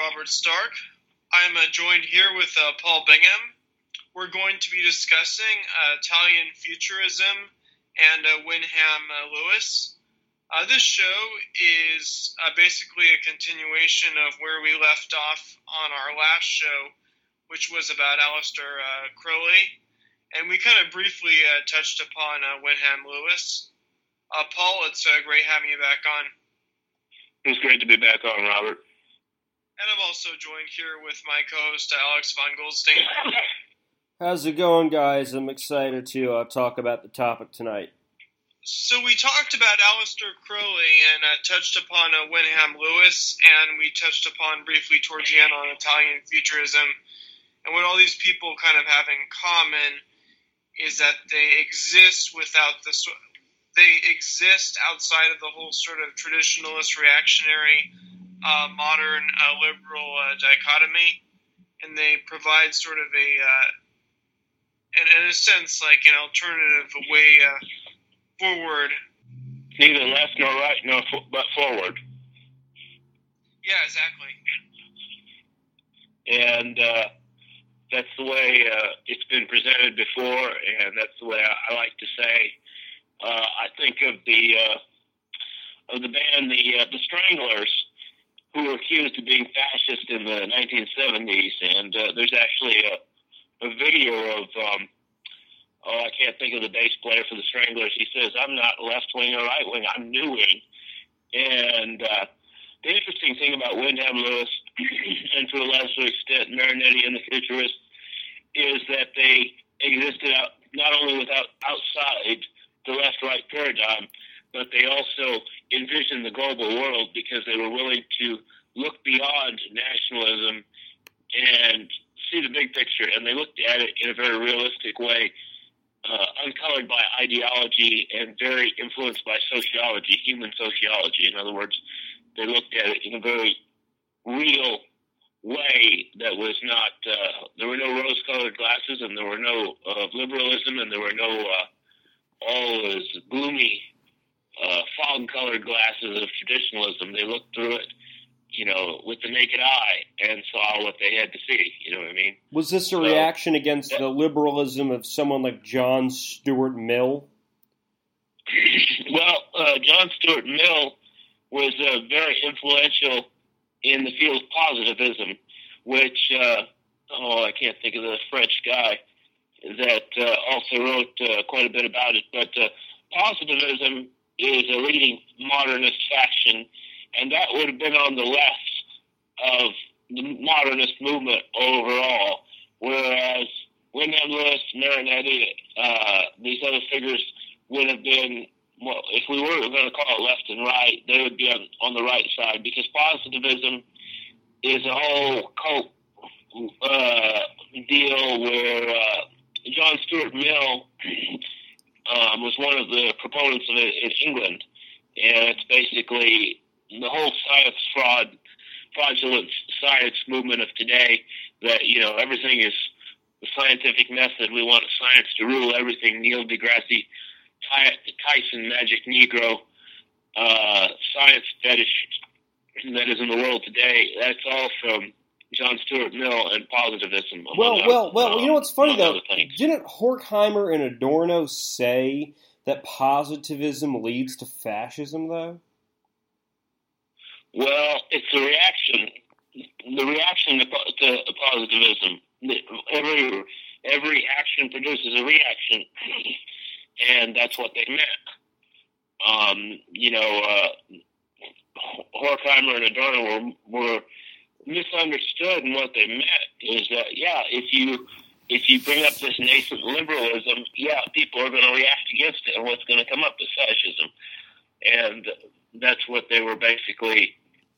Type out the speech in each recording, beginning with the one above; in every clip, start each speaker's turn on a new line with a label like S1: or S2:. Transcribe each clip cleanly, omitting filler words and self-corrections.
S1: Robert Stark. I'm joined here with Paul Bingham. We're going to be discussing Italian Futurism and Wyndham Lewis. This show is basically a continuation of where we left off on our last show, which was about Aleister Crowley, and we kind of briefly touched upon Wyndham Lewis. Paul, it's great having you back on.
S2: It was great to be back on, Robert.
S1: And I'm also joined here with my co-host, Alex von Goldstein.
S3: How's it going, guys? I'm excited to talk about the topic tonight.
S1: So we talked about Aleister Crowley and touched upon Wyndham Lewis, and we touched upon briefly towards the end on Italian Futurism. And what all these people kind of have in common is that they exist outside of the whole sort of traditionalist, reactionary, modern liberal dichotomy, and they provide sort of in a sense, like an alternative way forward.
S2: Neither left nor right, but forward.
S1: Yeah, exactly.
S2: And that's the way it's been presented before, and that's the way I like to say. I think of the band, the Stranglers, who were accused of being fascist in the 1970s, and there's actually a video of, I can't think of the bass player for the Stranglers. He says, "I'm not left-wing or right-wing, I'm new-wing." And the interesting thing about Wyndham Lewis, and to a lesser extent Marinetti and the Futurists, is that they existed not only outside the left-right paradigm, but they also envisioned the global world because they were willing to look beyond nationalism and see the big picture, and they looked at it in a very realistic way, uncolored by ideology and very influenced by sociology, human sociology. In other words, they looked at it in a very real way that was not, there were no rose-colored glasses, and there were no liberalism, and there were no all those gloomy fog-colored glasses of traditionalism. They looked through it, with the naked eye and saw what they had to see. You know what I mean?
S3: Was this a reaction against the liberalism of someone like John Stuart Mill?
S2: Well, John Stuart Mill was very influential in the field of positivism, which, I can't think of the French guy that also wrote quite a bit about it. But positivism is a leading modernist faction, and that would have been on the left of the modernist movement overall, whereas Wyndham Lewis, Marinetti, these other figures would have been, well, if we were going to call it left and right, they would be on the right side, because positivism is a whole cult deal where John Stuart Mill was one of the proponents of it in England, and it's basically the whole fraudulent science movement of today, that, everything is the scientific method. We want science to rule everything. Neil deGrasse Tyson, Magic Negro, science fetish that is in the world today. That's all from John Stuart Mill and positivism.
S3: Well, you know what's funny, though? Didn't Horkheimer and Adorno say that positivism leads to fascism, though?
S2: Well, it's a reaction. The reaction to positivism. Every action produces a reaction, and that's what they meant. Horkheimer and Adorno were misunderstood, and what they meant is that, if you bring up this nascent liberalism, people are going to react against it, and what's going to come up is fascism. And that's what they were basically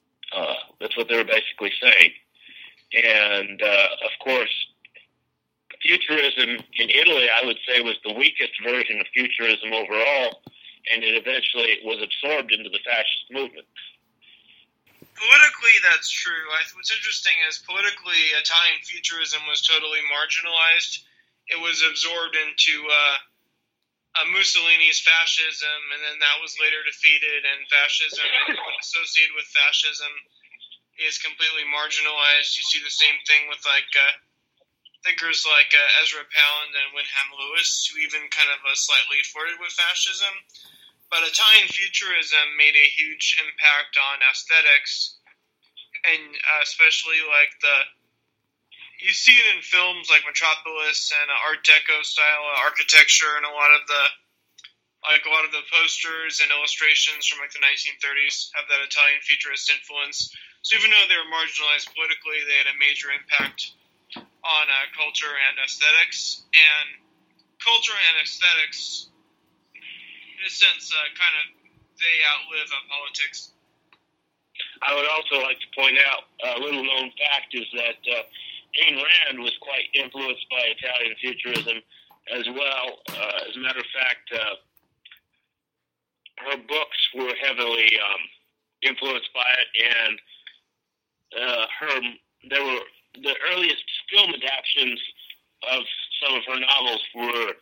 S2: saying. And of course, futurism in Italy, I would say, was the weakest version of futurism overall, and it eventually was absorbed into the fascist movement.
S1: Politically, that's true. What's interesting is politically, Italian futurism was totally marginalized. It was absorbed into Mussolini's fascism, and then that was later defeated, and fascism associated with fascism is completely marginalized. You see the same thing with thinkers like Ezra Pound and Wyndham Lewis, who even kind of slightly flirted with fascism. But Italian futurism made a huge impact on aesthetics, and especially you see it in films like Metropolis and Art Deco style architecture, and a lot of the posters and illustrations from the 1930s have that Italian futurist influence. So even though they were marginalized politically, they had a major impact on culture and aesthetics. And culture and aesthetics, in a sense, they outlive politics.
S2: I would also like to point out a little known fact is that Ayn Rand was quite influenced by Italian futurism as well. As a matter of fact, her books were heavily influenced by it, and the earliest film adaptations of some of her novels were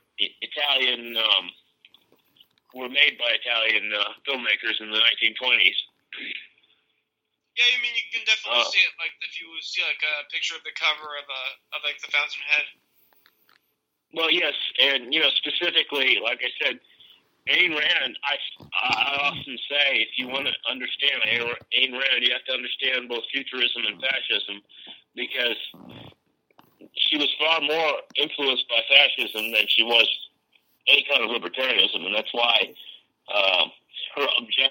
S2: made by Italian filmmakers in the 1920s.
S1: Yeah, I mean, you can definitely see it, if you see, a picture of the cover of the Fountainhead.
S2: Well, yes, and, specifically, like I said, Ayn Rand, I often say, if you want to understand Ayn Rand, you have to understand both futurism and fascism, because she was far more influenced by fascism than she was any kind of libertarianism, and that's why her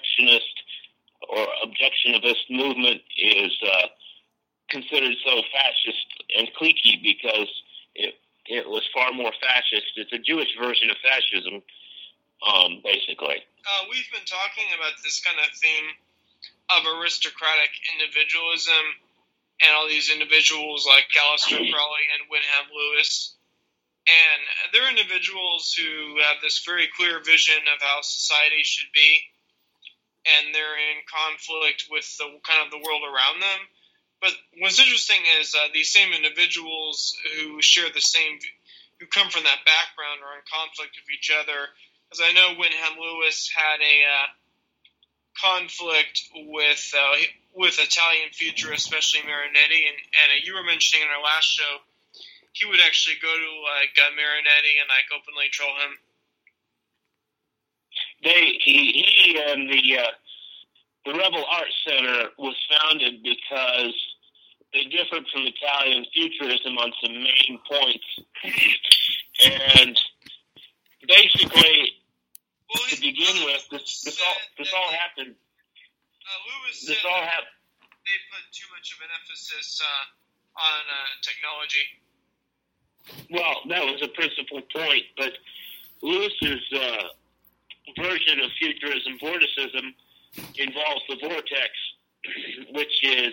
S2: objectionist movement is considered so fascist and cliquey, because it was far more fascist. It's a Jewish version of fascism, basically.
S1: We've been talking about this kind of theme of aristocratic individualism and all these individuals like Aleister Crowley and Wyndham Lewis. And they're individuals who have this very clear vision of how society should be, and they're in conflict with the world around them. But what's interesting is these same individuals who who come from that background are in conflict with each other. As I know, Wyndham Lewis had a conflict with Italian futurists, especially Marinetti, and you were mentioning in our last show, he would actually go to Marinetti and openly troll him.
S2: He and the Rebel Art Center was founded because they differed from Italian futurism on some main points, and basically, to begin with, this all happened.
S1: Lewis said they put too much of an emphasis on technology.
S2: Well, that was a principal point, but Lewis's version of futurism, vorticism, involves the vortex, which is,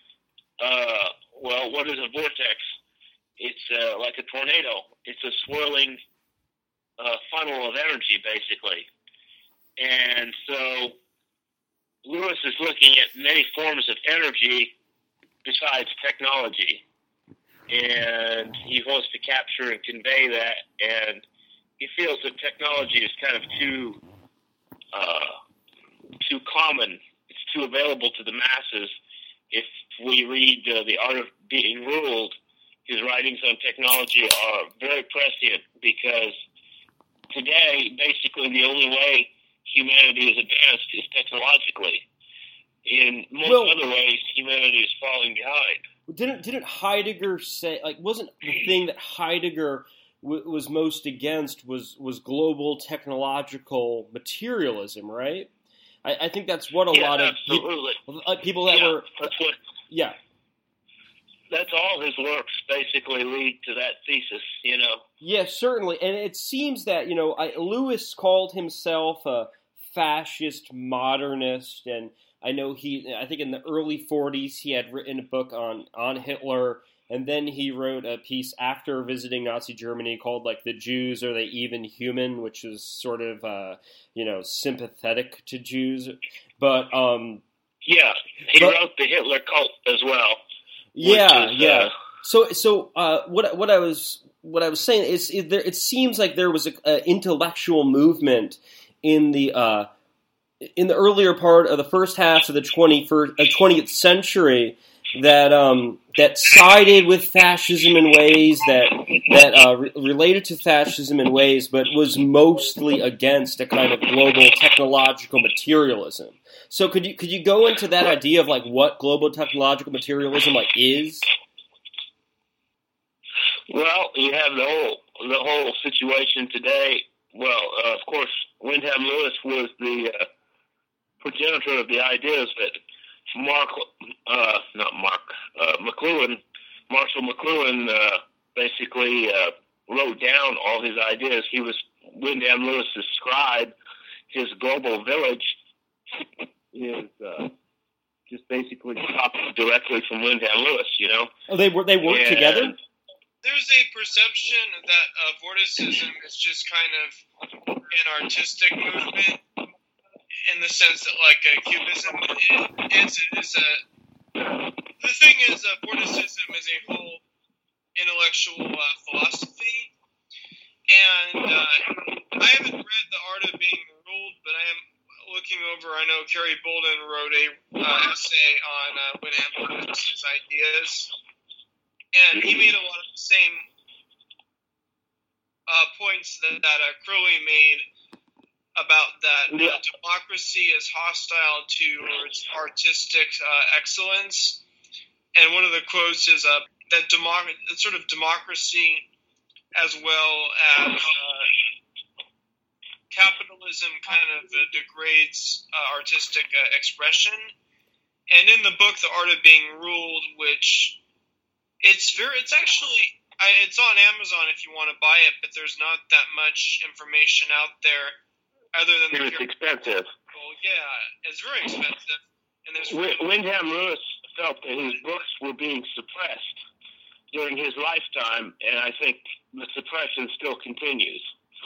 S2: what is a vortex? It's like a tornado. It's a swirling funnel of energy, basically. And so Lewis is looking at many forms of energy besides technology. And he wants to capture and convey that, and he feels that technology is kind of too common. It's too available to the masses. If we read The Art of Being Ruled, his writings on technology are very prescient, because today, basically, the only way humanity is advanced is technologically. In most other ways, humanity is falling behind.
S3: Didn't Heidegger say, wasn't the thing that Heidegger was most against was global technological materialism, right? I think that's what a lot of people that were... Yeah.
S2: That's all his works basically lead to that thesis,
S3: Yeah, certainly. And it seems that, Lewis called himself a fascist modernist, and I think in the early 40s he had written a book on Hitler, and then he wrote a piece after visiting Nazi Germany called The Jews, Are They Even Human?, which is sort of, sympathetic to Jews. But,
S2: he wrote The Hitler Cult as well.
S3: Yeah. So what I was saying is it seems like there was an intellectual movement in the in the earlier part of the first half of the 20th century that sided with fascism in ways that related to fascism in ways, but was mostly against a kind of global technological materialism. So could you go into that idea of like what global technological materialism like is?
S2: Well, you have the whole situation today. Well, of course, Wyndham Lewis was the progenitor of the ideas that Marshall McLuhan basically wrote down all his ideas. He was Wyndham Lewis's scribe. His global village is just basically copied directly from Wyndham Lewis. You know.
S3: Oh, they work together.
S1: There's a perception that vorticism is just kind of an artistic movement, in the sense that, like, Cubism is the thing is, vorticism is a whole intellectual philosophy, and I haven't read The Art of Being Ruled, but I am looking over. I know Kerry Bolden wrote a essay on Wyndham Lewis's ideas. And he made a lot of the same points that Crowley made about that democracy is hostile towards artistic excellence. And one of the quotes is that sort of democracy, as well as capitalism, kind of degrades artistic expression. And in the book, The Art of Being Ruled, which it's on Amazon if you want to buy it, but there's not that much information out there other than
S2: it's expensive.
S1: Well, yeah, it's very expensive. And there's
S2: Wyndham Lewis felt that his books were being suppressed during his lifetime, and I think the suppression still continues.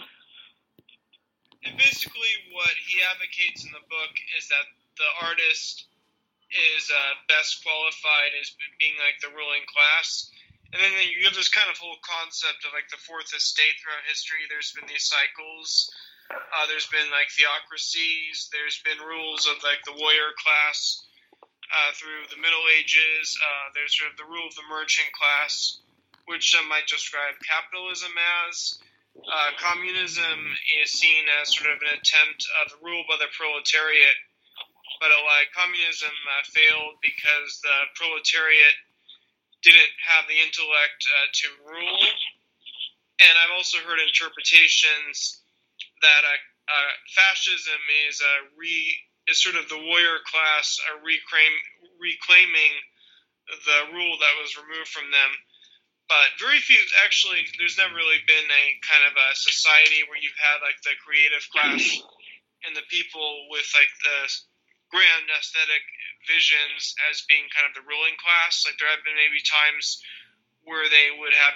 S1: And basically what he advocates in the book is that the artist is best qualified as being like the ruling class. And then you have this kind of whole concept of like the fourth estate throughout history. There's been these cycles. There's been like theocracies. There's been rules of like the warrior class through the Middle Ages. There's sort of the rule of the merchant class, which some might describe capitalism as. Communism is seen as sort of an attempt of rule by the proletariat. But communism failed because the proletariat didn't have the intellect to rule. And I've also heard interpretations that fascism is sort of the warrior class reclaiming the rule that was removed from them. But very few, actually, there's never really been a kind of a society where you've had like the creative class and the people with like the grand aesthetic visions as being kind of the ruling class. Like there have been maybe times where they would have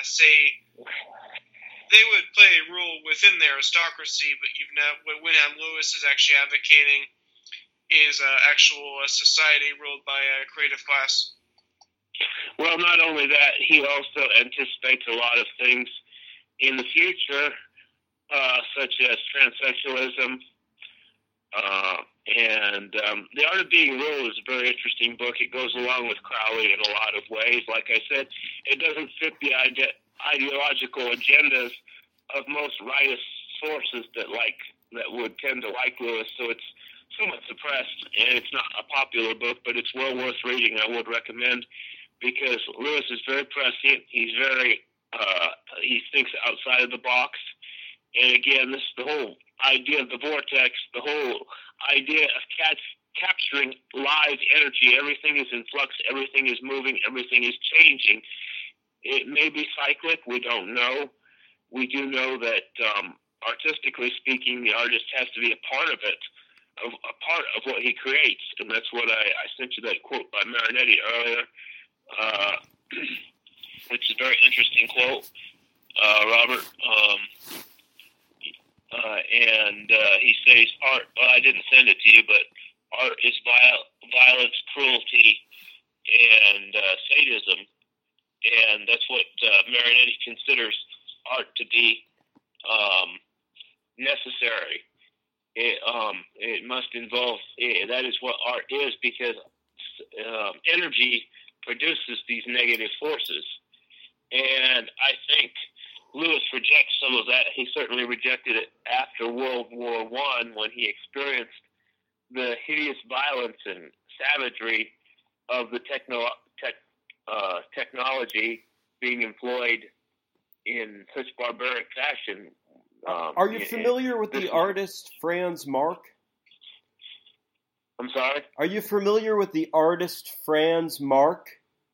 S1: they would play a role within the aristocracy, but what Wyndham Lewis is actually advocating is actual society ruled by a creative class.
S2: Well, not only that, he also anticipates a lot of things in the future, such as transsexualism. And The Art of Being Ruled is a very interesting book. It goes along with Crowley in a lot of ways. Like I said, it doesn't fit the ideological agendas of most rightist sources that would tend to like Lewis. So it's somewhat suppressed, and it's not a popular book, but it's well worth reading. I would recommend, because Lewis is very prescient. He's very he thinks outside of the box. And again, this is the whole idea of the vortex, the whole idea of capturing live energy. Everything is in flux, everything is moving, everything is changing. It may be cyclic, we don't know. We do know that, artistically speaking, the artist has to be a part of it, a part of what he creates. And that's what I sent you that quote by Marinetti earlier, which is a very interesting quote, Robert. And he says, art, I didn't send it to you, but art is violence, cruelty, and sadism. And that's what Marinetti considers art to be necessary. it must involve. That is what art is, because energy produces these negative forces, and I think Lewis rejects some of that. He certainly rejected it after World War I, when he experienced the hideous violence and savagery of the technology being employed in such barbaric fashion.
S3: Are you familiar with the artist Franz Marc?
S2: I'm sorry?
S3: Are you familiar with the artist Franz Marc?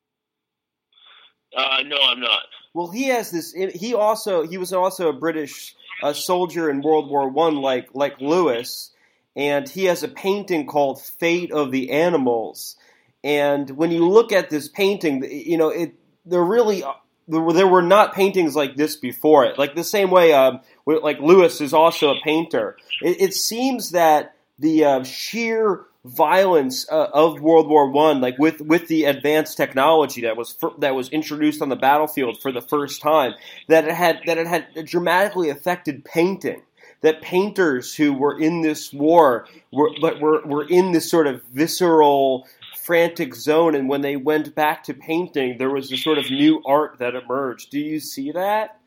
S2: No, I'm not.
S3: Well, he has this. He was also a British soldier in World War I, like Lewis, and he has a painting called "Fate of the Animals." And when you look at this painting, there were not paintings like this before it. Like the same way, like Lewis is also a painter. It seems that the sheer violence of World War I, like with the advanced technology that was introduced on the battlefield for the first time, that it had dramatically affected painting. That painters who were in this war were in this sort of visceral, frantic zone, and when they went back to painting, there was a sort of new art that emerged. Do you see that?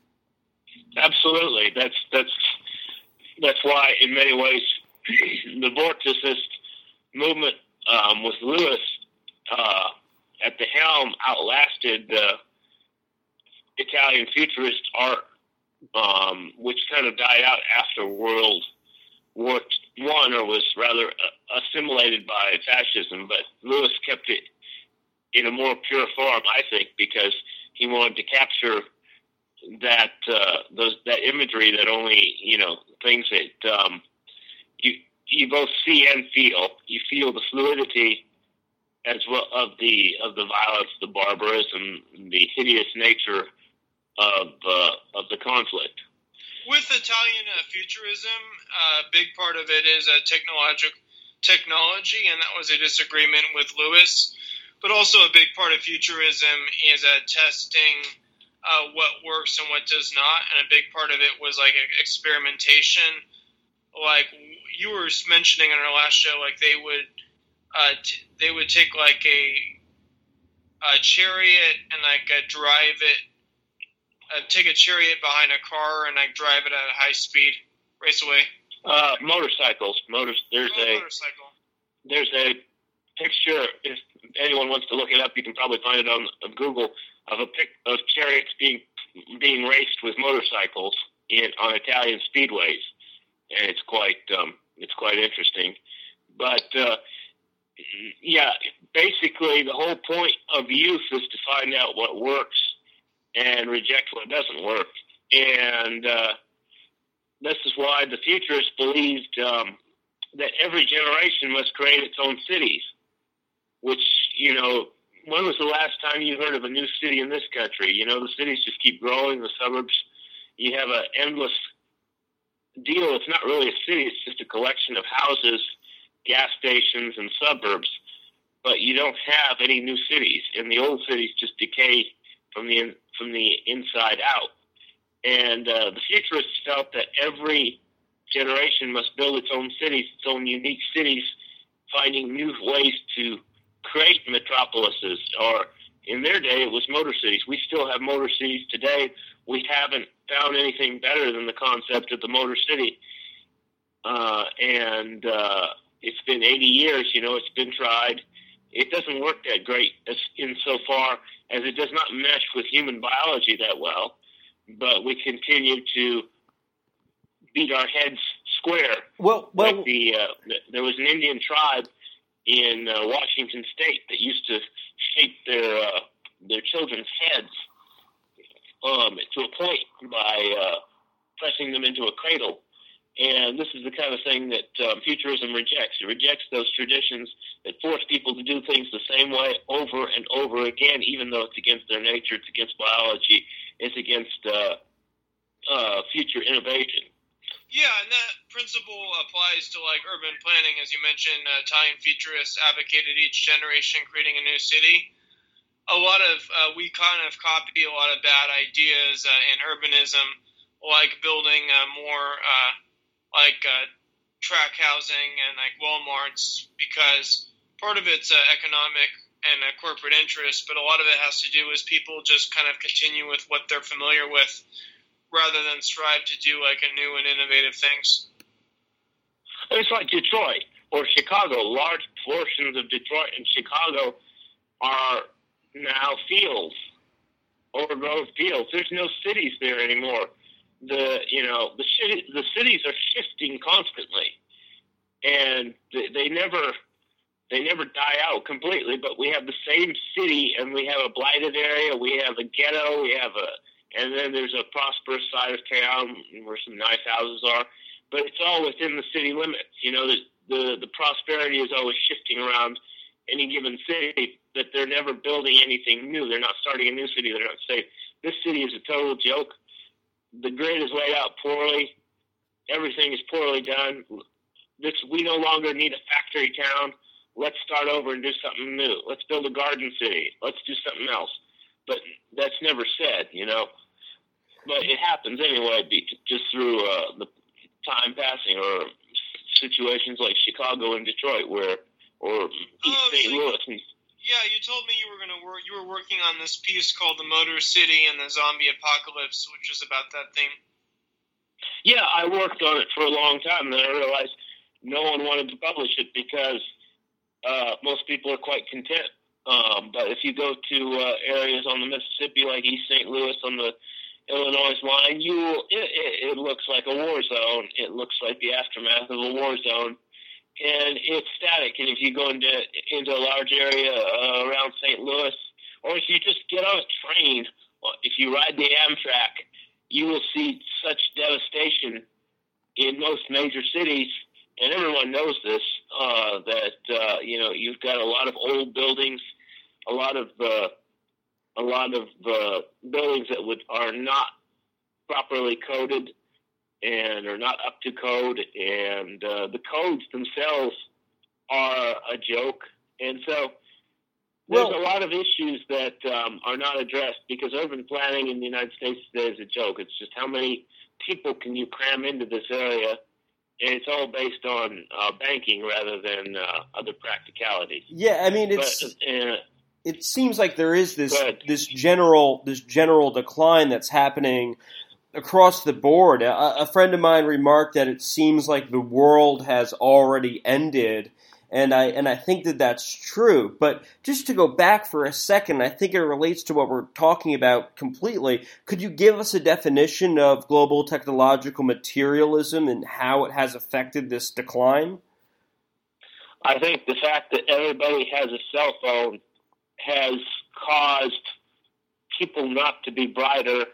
S2: Absolutely. That's why, in many ways, the Vorticist movement with Lewis at the helm outlasted Italian futurist art, which kind of died out after World War I, or was rather assimilated by fascism. But Lewis kept it in a more pure form, I think, because he wanted to capture that that imagery that only things that you both see and feel. You feel the fluidity as well of the violence, the barbarism, the hideous nature of the conflict.
S1: With Italian futurism, a big part of it is technology, and that was a disagreement with Lewis. But also a big part of futurism is testing what works and what does not, and a big part of it was like experimentation. Like you were mentioning in our last show, like they would take like a chariot and like drive it. Take a chariot behind a car and like drive it at a high speed, race away.
S2: Motorcycles. There's a picture. If anyone wants to look it up, you can probably find it on Google of chariots being raced with motorcycles on Italian speedways, and it's quite interesting. But basically the whole point of youth is to find out what works and reject what doesn't work. And this is why the futurists believed that every generation must create its own cities, which, when was the last time you heard of a new city in this country? The cities just keep growing, the suburbs. You have an endless deal. It's not really a city. It's just a collection of houses, gas stations, and suburbs. But you don't have any new cities, and the old cities just decay from the inside out. And the futurists felt that every generation must build its own cities, its own unique cities, finding new ways to create metropolises, or in their day it was motor cities. We still have motor cities today. We haven't found anything better than the concept of the motor city. And it's been 80 years, it's been tried. It doesn't work that great insofar as it does not mesh with human biology that well, but we continue to beat our heads square.
S3: Well,
S2: like there was an Indian tribe in Washington State that used to shape their children's heads to a point by pressing them into a cradle. And this is the kind of thing that futurism rejects. It rejects those traditions that force people to do things the same way over and over again, even though it's against their nature, it's against biology, it's against future innovation.
S1: Yeah, and that principle applies to like urban planning. As you mentioned, Italian futurists advocated each generation creating a new city. A lot of we kind of copy a lot of bad ideas in urbanism, like building more track housing and like Walmarts, because part of it's economic and corporate interest, but a lot of it has to do is people just kind of continue with what they're familiar with rather than strive to do like a new and innovative things.
S2: It's like Detroit or Chicago. Large portions of Detroit and Chicago are now fields, overgrown fields. There's no cities there anymore. The cities are shifting constantly, and they never die out completely. But we have the same city, and we have a blighted area. We have a ghetto. And then there's a prosperous side of town where some nice houses are. But it's all within the city limits. The prosperity is always shifting around any given city. That they're never building anything new. They're not starting a new city. They're not saying this city is a total joke. The grid is laid out poorly. Everything is poorly done. We no longer need a factory town. Let's start over and do something new. Let's build a garden city. Let's do something else. But that's never said, But it happens anyway, just through the time passing, or situations like Chicago and Detroit, or East St. Louis.
S1: Yeah, you told me you were working on this piece called The Motor City and the Zombie Apocalypse, which is about that theme.
S2: Yeah, I worked on it for a long time, and then I realized no one wanted to publish it because most people are quite content. But if you go to areas on the Mississippi, like East St. Louis on the Illinois line, it looks like a war zone. It looks like the aftermath of a war zone. And it's static. And if you go into a large area around St. Louis, or if you just get on a train, if you ride the Amtrak, you will see such devastation in most major cities, and everyone knows this, that you've got a lot of old buildings, a lot of buildings that are not properly coded and are not up to code, and the codes themselves are a joke. And so there's a lot of issues that are not addressed, because urban planning in the United States today is a joke. It's just how many people can you cram into this area, and it's all based on banking rather than other practicalities.
S3: Yeah, I mean, it seems like there is this general decline that's happening across the board. A friend of mine remarked that it seems like the world has already ended, and I think that that's true. But just to go back for a second, I think it relates to what we're talking about completely. Could you give us a definition of global technological materialism and how it has affected this decline?
S2: I think the fact that everybody has a cell phone has caused people not to be brighter.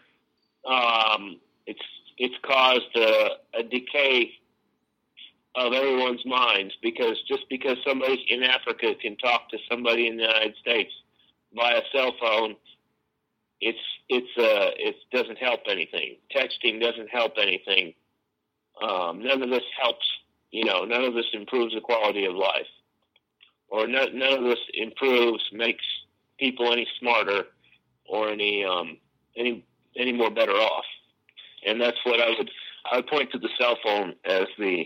S2: It's caused a decay of everyone's minds, because somebody in Africa can talk to somebody in the United States via cell phone, it doesn't help anything. Texting doesn't help anything. None of this helps. None of this improves the quality of life, or none of this makes people any smarter or any more better off. And that's what I would point to the cell phone as the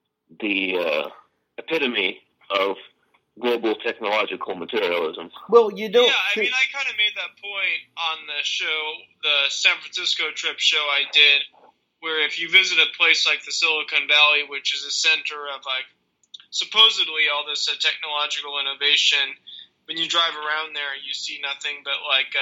S2: epitome of global technological materialism.
S3: Well, you don't.
S1: Yeah, I mean, I kind of made that point on the show, the San Francisco trip show I did, where if you visit a place like the Silicon Valley, which is a center of like supposedly all this technological innovation, when you drive around there, you see nothing but like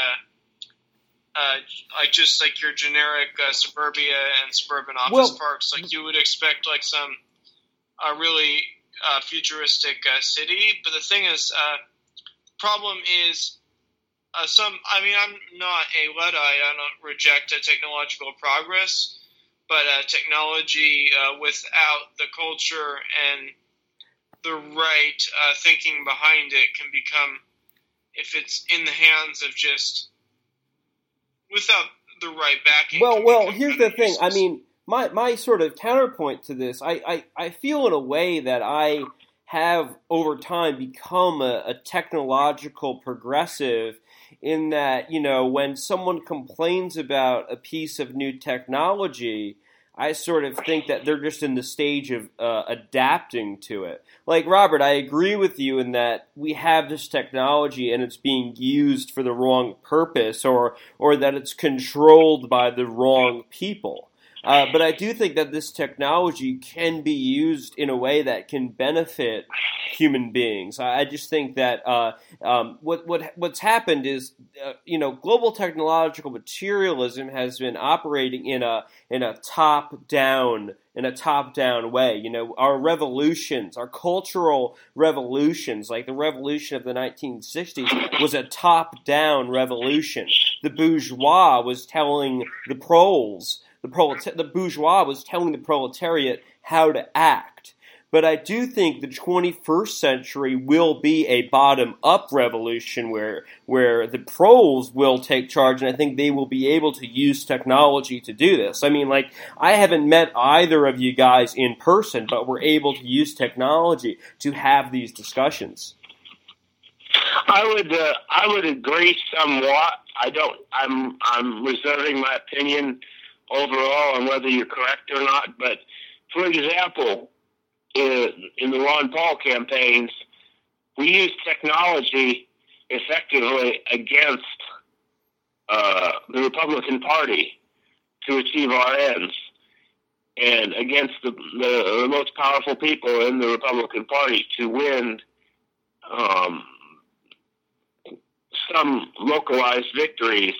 S1: just like your generic suburbia and suburban office parks. Like you would expect like some really futuristic city. But the thing is, problem is I'm not a Luddite. I don't reject technological progress, but technology without the culture and the right thinking behind it can become, if it's in the hands of just without the right backing.
S3: Well, here's the thing. I mean, my sort of counterpoint to this, I feel in a way that I have over time become a technological progressive, in that, when someone complains about a piece of new technology, I sort of think that they're just in the stage of adapting to it. Like, Robert, I agree with you in that we have this technology and it's being used for the wrong purpose, or that it's controlled by the wrong people. But I do think that this technology can be used in a way that can benefit human beings. I just think that what's happened is, global technological materialism has been operating in a top down way. Our revolutions, our cultural revolutions, like the revolution of the 1960s, was a top down revolution. The bourgeois was telling the proles. The bourgeois was telling the proletariat how to act. But I do think the 21st century will be a bottom-up revolution where the proles will take charge, and I think they will be able to use technology to do this. I mean, like, I haven't met either of you guys in person, but we're able to use technology to have these discussions.
S2: I would agree somewhat. I'm reserving my opinion overall on whether you're correct or not. But for example, in the Ron Paul campaigns, we used technology effectively against the Republican Party to achieve our ends, and against the most powerful people in the Republican Party to win some localized victories,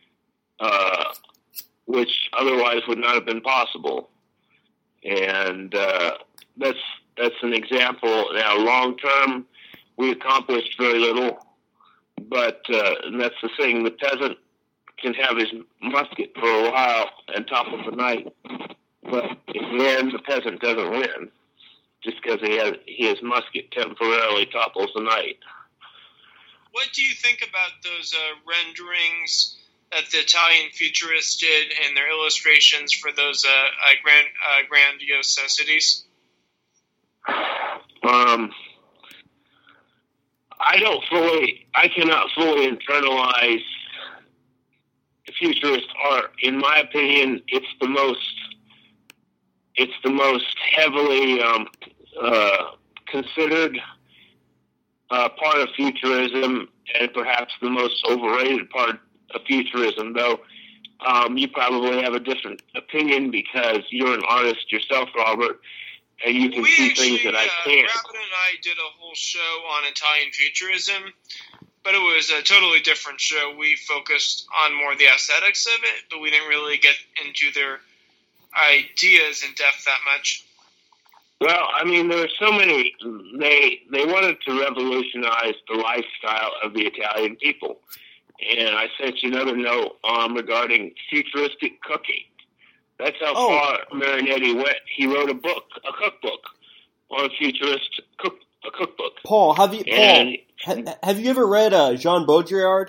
S2: which otherwise would not have been possible. And that's an example. Now, long term, we accomplished very little, but and that's the thing. The peasant can have his musket for a while and topple the knight, but in the end, the peasant doesn't win just because his musket temporarily topples the knight.
S1: What do you think about those renderings that the Italian Futurists did in their illustrations for those grandiose cities?
S2: I cannot fully internalize futurist art. In my opinion, it's the most heavily considered part of futurism, and perhaps the most overrated part of futurism, though you probably have a different opinion because you're an artist yourself, Robert, and you can see things that I can't.
S1: Robert and I did a whole show on Italian futurism, but it was a totally different show. We focused on more the aesthetics of it, but we didn't really get into their ideas in depth that much.
S2: Well, I mean, there are so many. They wanted to revolutionize the lifestyle of the Italian people. And I sent you another note regarding futuristic cooking. That's how far Marinetti went. He wrote a cookbook on futurist cookbook.
S3: Paul, have you ever read Jean Baudrillard?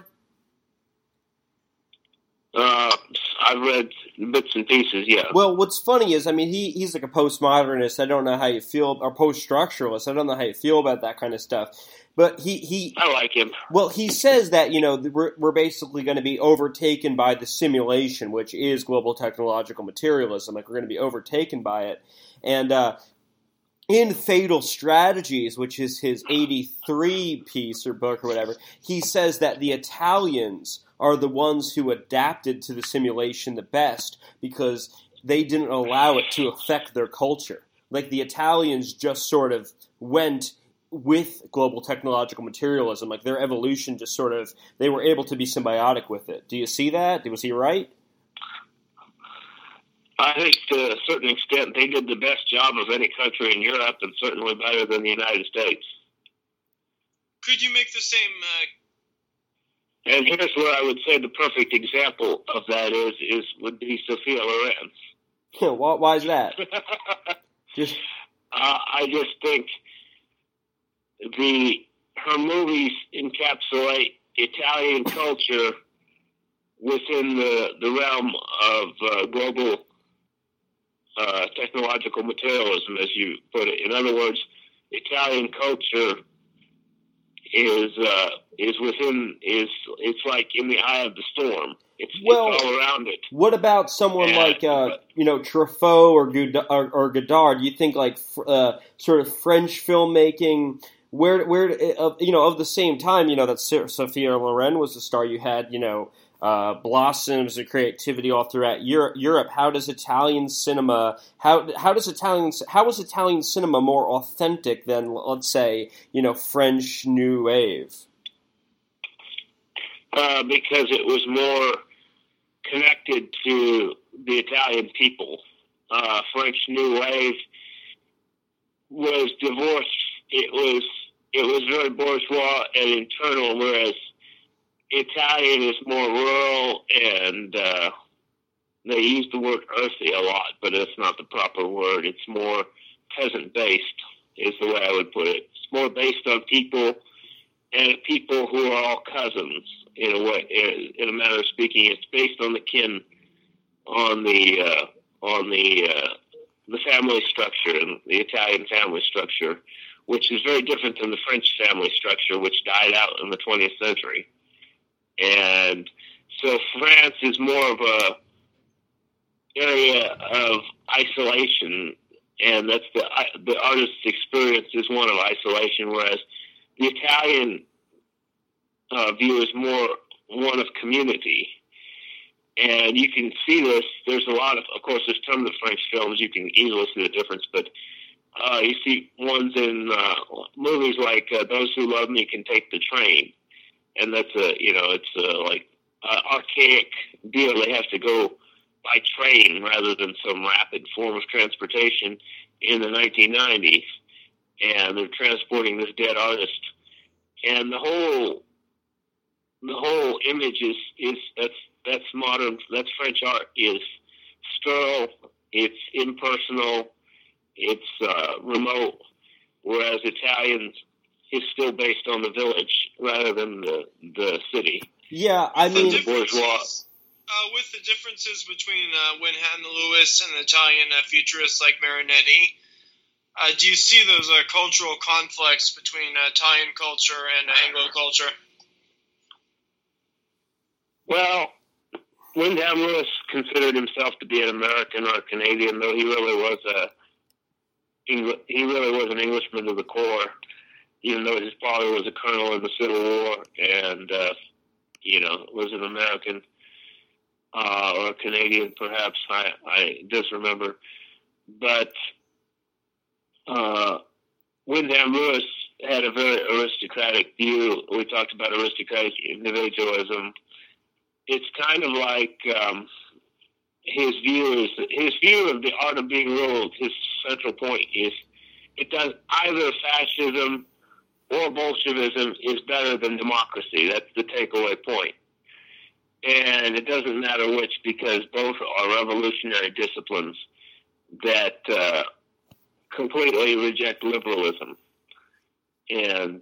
S2: I've read bits and pieces, yeah.
S3: Well, what's funny is, I mean, he's like a postmodernist. I don't know how you feel, or post-structuralist. I don't know how you feel about that kind of stuff. But I like him. Well, he says that, we're basically going to be overtaken by the simulation, which is global technological materialism. Like, we're going to be overtaken by it. And in Fatal Strategies, which is his 83 piece or book or whatever, he says that the Italians are the ones who adapted to the simulation the best because they didn't allow it to affect their culture. Like, the Italians just sort of went with global technological materialism. Like, their evolution just sort of, they were able to be symbiotic with it. Do you see that? Was he right?
S2: I think to a certain extent they did the best job of any country in Europe, and certainly better than the United States.
S1: Could you make the same...
S2: And here's where I would say the perfect example of that would be Sophia Loren.
S3: Why is that?
S2: I just think her movies encapsulate Italian culture within the realm of global technological materialism, as you put it. In other words, Italian culture it's like in the eye of the storm. It's all around it.
S3: What about someone like Truffaut or Godard? You think like sort of French filmmaking? Where of the same time, that Sophia Loren was the star. You had blossoms of creativity all throughout Europe. How does Italian cinema? How was Italian cinema more authentic than, let's say, French New Wave?
S2: Because it was more connected to the Italian people. French New Wave was divorced. It was very bourgeois and internal, whereas Italian is more rural, and they use the word earthy a lot, but it's not the proper word. It's more peasant-based, is the way I would put it. It's more based on people, and people who are all cousins, in a way, in a manner of speaking. It's based on the kin, on the family structure, and the Italian family structure, which is very different than the French family structure, which died out in the 20th century. And so France is more of a area of isolation, and that's the artist's experience is one of isolation, whereas the Italian view is more one of community. And you can see this. There's a lot of course, there's tons of French films. You can easily see the difference, but you see ones in movies like Those Who Love Me Can Take the Train. And that's archaic deal. They have to go by train rather than some rapid form of transportation in the 1990s. And they're transporting this dead artist. And the whole image is that's modern. That's French art. Is sterile. It's impersonal. It's remote. Whereas Italians is still based on the village rather than the city.
S3: Yeah, I mean,
S2: bourgeois.
S1: With the differences between Wyndham Lewis and Italian futurists like Marinetti, do you see those cultural conflicts between Italian culture and Anglo culture?
S2: Well, Wyndham Lewis considered himself to be an American or Canadian, though he really was an Englishman to the core. Even though his father was a colonel in the Civil War and, was an American or a Canadian, perhaps, I disremember. But Wyndham Lewis had a very aristocratic view. We talked about aristocratic individualism. It's kind of like his view of the art of being ruled. His central point is it does either fascism or Bolshevism is better than democracy. That's the takeaway point. And it doesn't matter which, because both are revolutionary disciplines that completely reject liberalism. And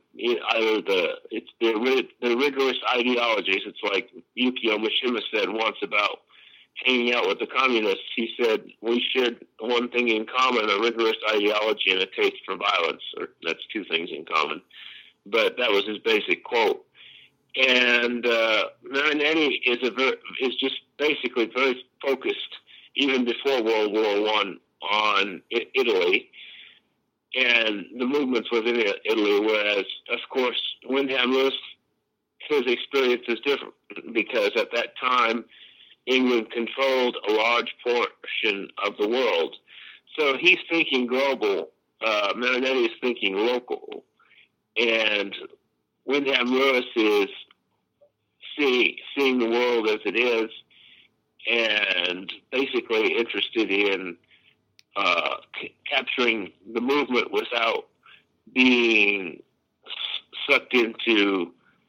S2: the rigorous ideologies. It's like Yukio Mishima said once about hanging out with the communists. He said, we shared one thing in common, a rigorous ideology and a taste for violence. Or that's two things in common. But that was his basic quote. And Marinetti is just basically very focused, even before World War I, on Italy and the movements within Italy, whereas, of course, Wyndham Lewis, his experience is different because at that time, England controlled a large portion of the world. So he's thinking global. Marinetti is thinking local. And Wyndham Lewis is seeing the world as it is and basically interested in capturing the movement without being sucked into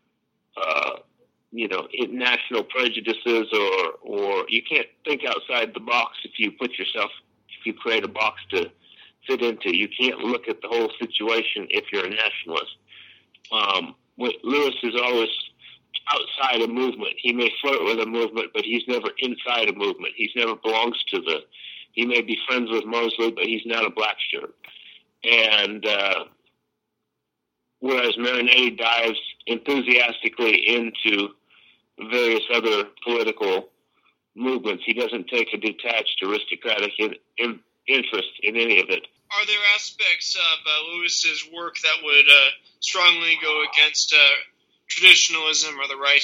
S2: national prejudices or you can't think outside the box if you create a box to fit into. You can't look at the whole situation if you're a nationalist. Lewis is always outside a movement. He may flirt with a movement, but he's never inside a movement. He never belongs to he may be friends with Mosley, but he's not a black shirt. And whereas Marinetti dives enthusiastically into various other political movements. He doesn't take a detached aristocratic interest in any of it.
S1: Are there aspects of Lewis's work that would strongly go against traditionalism or the right?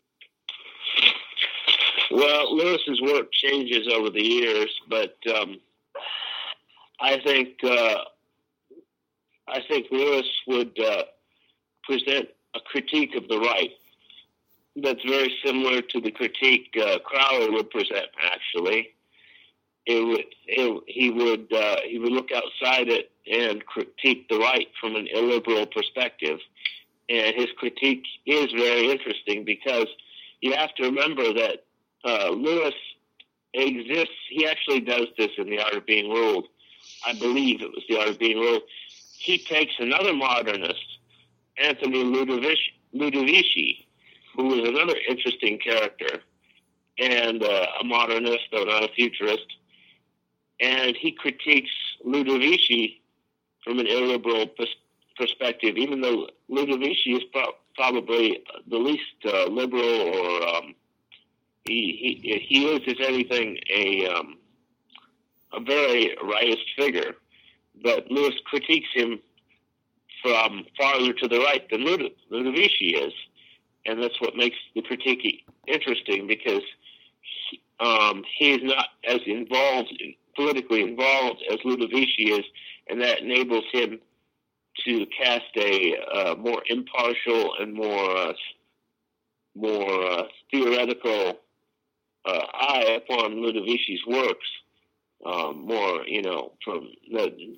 S2: Well, Lewis's work changes over the years, but I think Lewis would present a critique of the right that's very similar to the critique Crowley would present. Actually, he would look outside it and critique the right from an illiberal perspective, and his critique is very interesting because you have to remember that Lewis exists. He actually does this in The Art of Being Ruled. I believe it was The Art of Being Ruled. He takes another modernist, Anthony Ludovici, who was another interesting character, and a modernist, though not a futurist, and he critiques Ludovici from an illiberal perspective, even though Ludovici is probably the least liberal, or he is, if anything, a very rightist figure. But Lewis critiques him from farther to the right than Ludovici is, and that's what makes the critique interesting, because he is not as politically involved as Ludovici is, and that enables him to cast a more impartial and more theoretical eye upon Ludovici's works, more, from the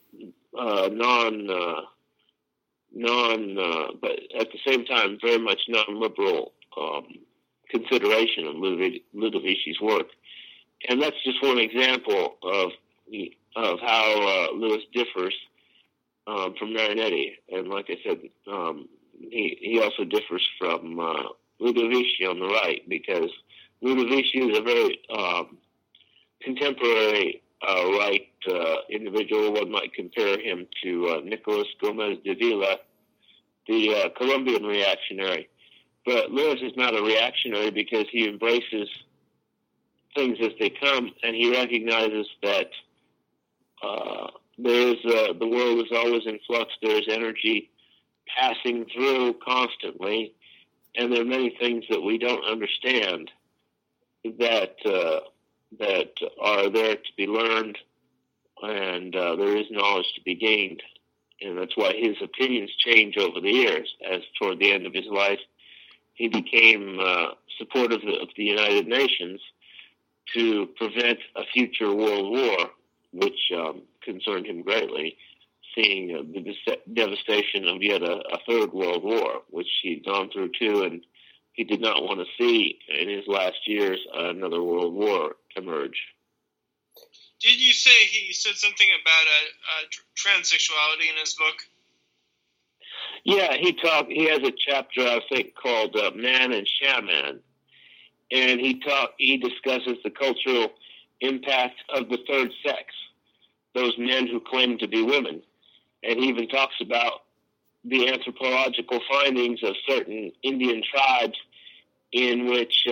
S2: but at the same time, very much non-liberal consideration of Ludovici's work. And that's just one example of how Lewis differs from Marinetti. And like I said, he also differs from Ludovici on the right, because Ludovici is a very contemporary right individual. One might compare him to Nicolas Gómez de Vila, the Colombian reactionary. But Lewis is not a reactionary because he embraces things as they come, and he recognizes that the world is always in flux. There's energy passing through constantly, and there are many things that we don't understand that are there to be learned, and there is knowledge to be gained. And that's why his opinions change over the years. As toward the end of his life, he became supportive of the United Nations to prevent a future world war, which concerned him greatly, seeing the devastation of yet a third world war, which he'd gone through too, and he did not want to see in his last years another world war emerge.
S1: Did you say he said something about transsexuality in his book?
S2: Yeah, he has a chapter, I think, called Man and Shaman, and he discusses the cultural impact of the third sex, those men who claim to be women. And he even talks about the anthropological findings of certain Indian tribes in which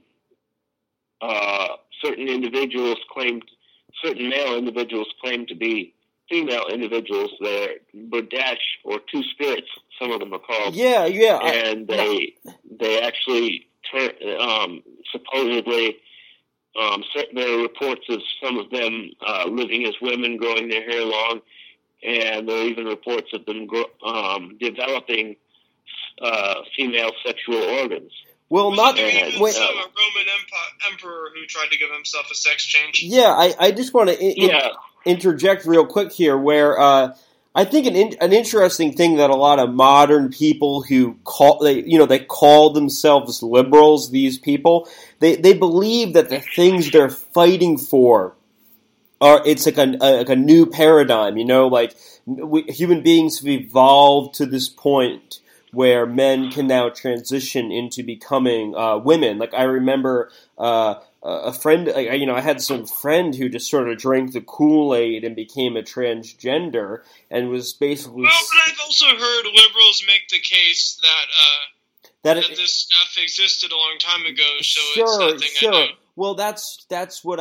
S2: certain male individuals claim to be female individuals. They're Burdash, or two spirits, some of them are called.
S3: Yeah.
S2: And they actually supposedly, there are reports of some of them living as women, growing their hair long, and there are even reports of them developing female sexual organs.
S3: Well, not
S1: a Roman emperor who tried to give himself a sex change.
S3: Yeah, I just want to interject real quick here, where I think an interesting thing that a lot of modern people who they call themselves liberals, these people, they believe that the things they're fighting for it's like a new paradigm, like human beings have evolved to this point where men can now transition into becoming women. Like I remember a friend, I had some friend who just sort of drank the Kool-Aid and became a transgender and was basically.
S1: Well, but I've also heard liberals make the case that
S3: that
S1: this stuff existed a long time ago. So
S3: sure,
S1: it's nothing I know.
S3: Well, that's what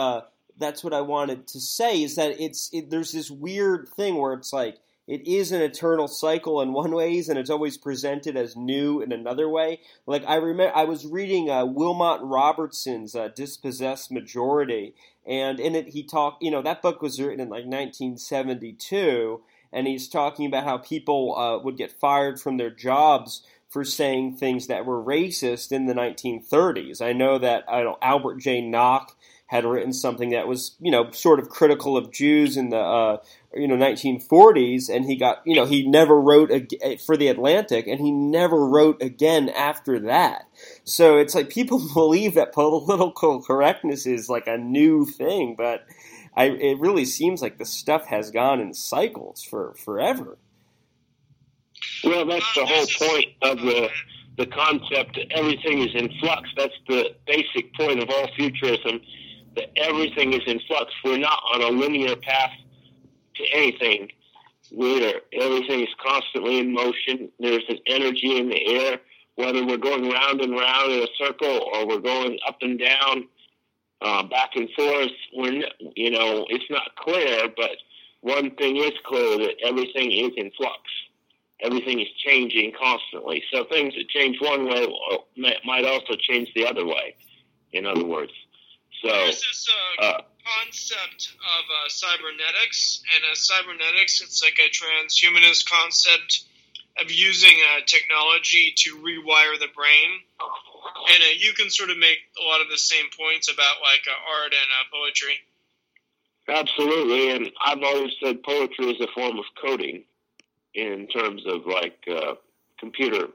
S3: I wanted to say, is that there's this weird thing where it's like it is an eternal cycle in one ways, and it's always presented as new in another way. Like I remember, I was reading Wilmot Robertson's Dispossessed Majority, and in it he talked. That book was written in like 1972, and he's talking about how people would get fired from their jobs for saying things that were racist in the 1930s. I know that Albert J. Nock had written something that was, sort of critical of Jews in the 1940s, and he never wrote for the Atlantic, and he never wrote again after that. So it's like people believe that political correctness is like a new thing, but it really seems like the stuff has gone in cycles for forever.
S2: Well, that's the whole point of the concept. Everything is in flux. That's the basic point of all futurism, that everything is in flux. We're not on a linear path to anything. Everything is constantly in motion. There's an energy in the air, whether we're going round and round in a circle or we're going up and down, back and forth. It's not clear, but one thing is clear, that everything is in flux. Everything is changing constantly. So things that change one way might also change the other way, in other words. So
S1: there's this concept of cybernetics, and cybernetics, it's like a transhumanist concept of using technology to rewire the brain. And you can sort of make a lot of the same points about like art and poetry.
S2: Absolutely, and I've always said poetry is a form of coding, in terms of like computer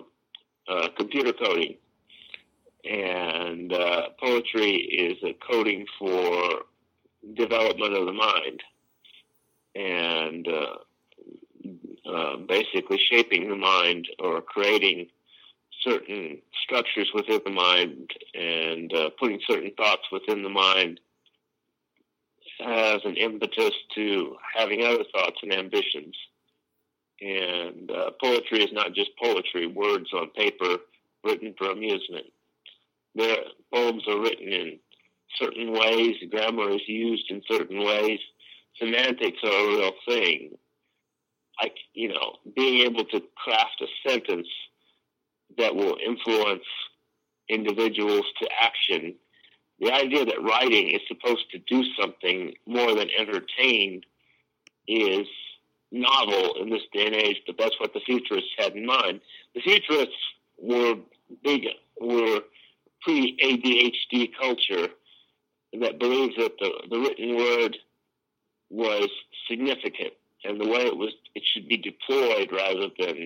S2: coding, and poetry is a coding for development of the mind, and basically shaping the mind or creating certain structures within the mind, and putting certain thoughts within the mind as an impetus to having other thoughts and ambitions. And poetry is not just poetry, words on paper written for amusement. Poems are written in certain ways, grammar is used in certain ways, semantics are a real thing. Like, being able to craft a sentence that will influence individuals to action. The idea that writing is supposed to do something more than entertain is novel in this day and age, but that's what the futurists had in mind. The futurists were pre-ADHD culture that believed that the written word was significant, and the way it should be deployed rather than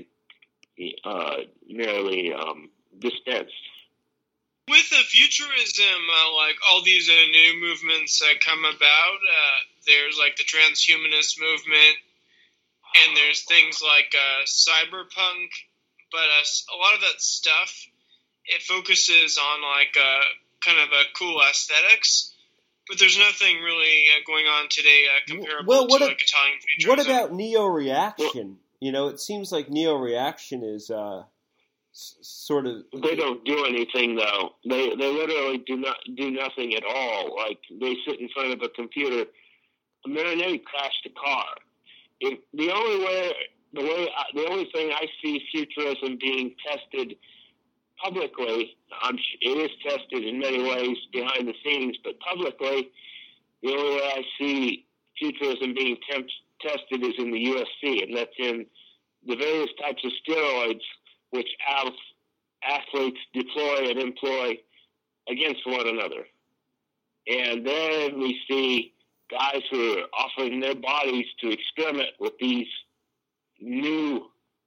S2: merely dispensed.
S1: With the futurism, like all these new movements that come about, there's like the transhumanist movement, and there's things like cyberpunk, but a lot of that stuff, it focuses on like kind of a cool aesthetics, but there's nothing really going on today comparable to like Italian futurism.
S3: What about neo-reaction? It seems like neo-reaction is sort of...
S2: They don't do anything, though. They literally do nothing at all. Like, they sit in front of a computer. Marinelli crashed a car. The only thing I see futurism being tested publicly, it is tested in many ways behind the scenes, but publicly, the only way I see futurism being tested is in the UFC, and that's in the various types of steroids which athletes deploy and employ against one another. And then we see guys who are offering their bodies to experiment with these new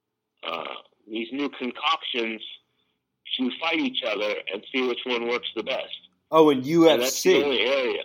S2: concoctions to fight each other and see which one works the best.
S3: Oh, and UFC.
S2: And that's the only area.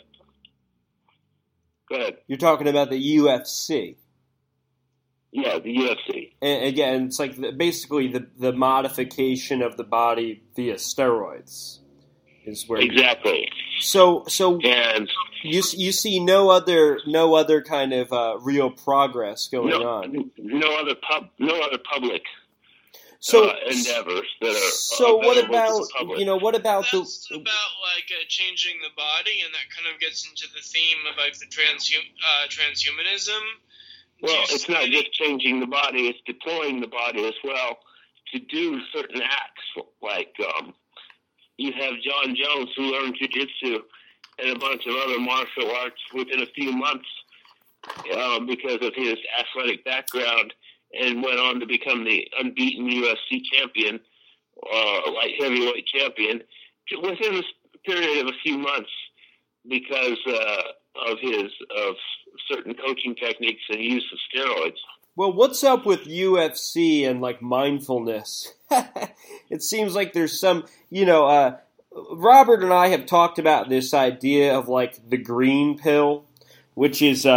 S2: Go ahead.
S3: You're talking about the UFC.
S2: Yeah, the UFC.
S3: And again, it's like basically the modification of the body via steroids is where
S2: exactly.
S3: So
S2: and
S3: you see no other kind of real progress going on.
S2: No other public. endeavors that are
S3: so what about,
S2: to the public.
S3: what about
S1: That's about changing the body, and that kind of gets into the theme of the transhumanism.
S2: Well, it's not just changing the body; it's deploying the body as well to do certain acts. Like you have John Jones, who learned jiu-jitsu and a bunch of other martial arts within a few months because of his athletic background, and went on to become the unbeaten UFC champion, light heavyweight champion, within a period of a few months because of certain coaching techniques and use of steroids.
S3: Well, what's up with UFC and mindfulness? It seems like there's some, Robert and I have talked about this idea of the green pill, which is,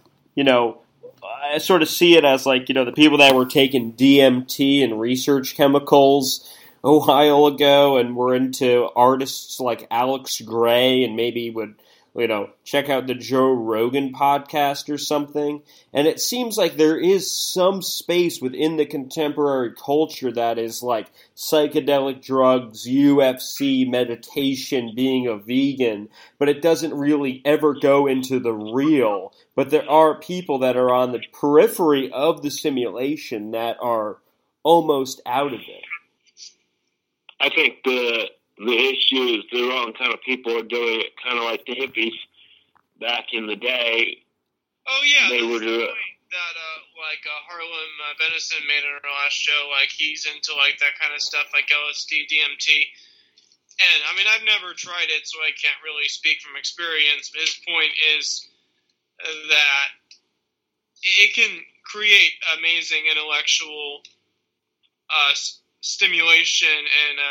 S3: I sort of see it as the people that were taking DMT and research chemicals a while ago and were into artists like Alex Gray and maybe would, check out the Joe Rogan podcast or something. And it seems like there is some space within the contemporary culture that is psychedelic drugs, UFC, meditation, being a vegan, but it doesn't really ever go into the real. But there are people that are on the periphery of the simulation that are almost out of it.
S2: I think the issue is the wrong kind of people are doing it, kind of like the hippies back in the day.
S1: Oh yeah, they were doing that. Harlem Venison made in our last show. He's into that kind of stuff, like LSD, DMT. And I mean, I've never tried it, so I can't really speak from experience. But his point is that it can create amazing intellectual stimulation and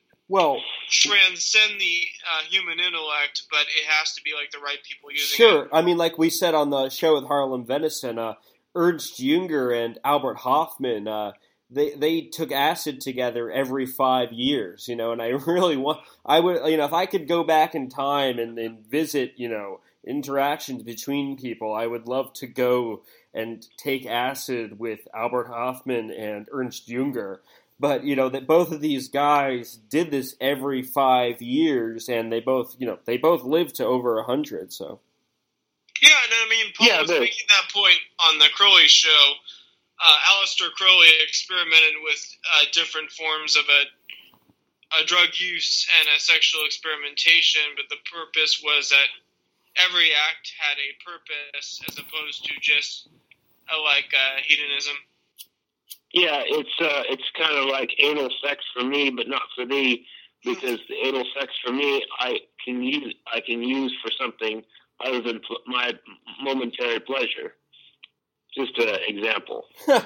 S1: transcend the human intellect, but it has to be the right people using it.
S3: Sure. I mean, like we said on the show with Harlem Venison, Ernst Jünger and Albert Hoffman, they took acid together every 5 years, and I really if I could go back in time and visit, interactions between people, I would love to go and take acid with Albert Hoffman and Ernst Jünger. But, that both of these guys did this every 5 years, and they both lived to over 100, so.
S1: Yeah, and I mean, Paul was making that point on the Crowley show. Aleister Crowley experimented with different forms of a drug use and a sexual experimentation, but the purpose was that every act had a purpose as opposed to just hedonism.
S2: Yeah, it's kind of like anal sex for me, but not for thee, because the anal sex for me I can use for something other than my momentary pleasure. Just an example,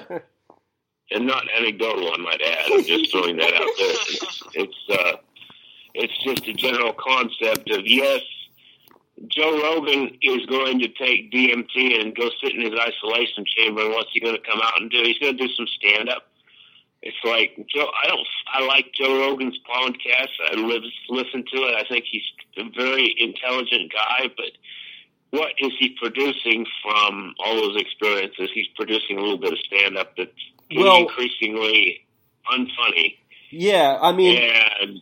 S2: and not anecdotal, I might add. I'm just throwing that out there. It's just a general concept of yes. Joe Rogan is going to take DMT and go sit in his isolation chamber, and what's he going to come out and do? He's going to do some stand-up. It's like Joe. I like Joe Rogan's podcast. I listen to it. I think he's a very intelligent guy, but what is he producing from all those experiences? He's producing a little bit of stand-up that's increasingly unfunny.
S3: Yeah, I mean,
S2: and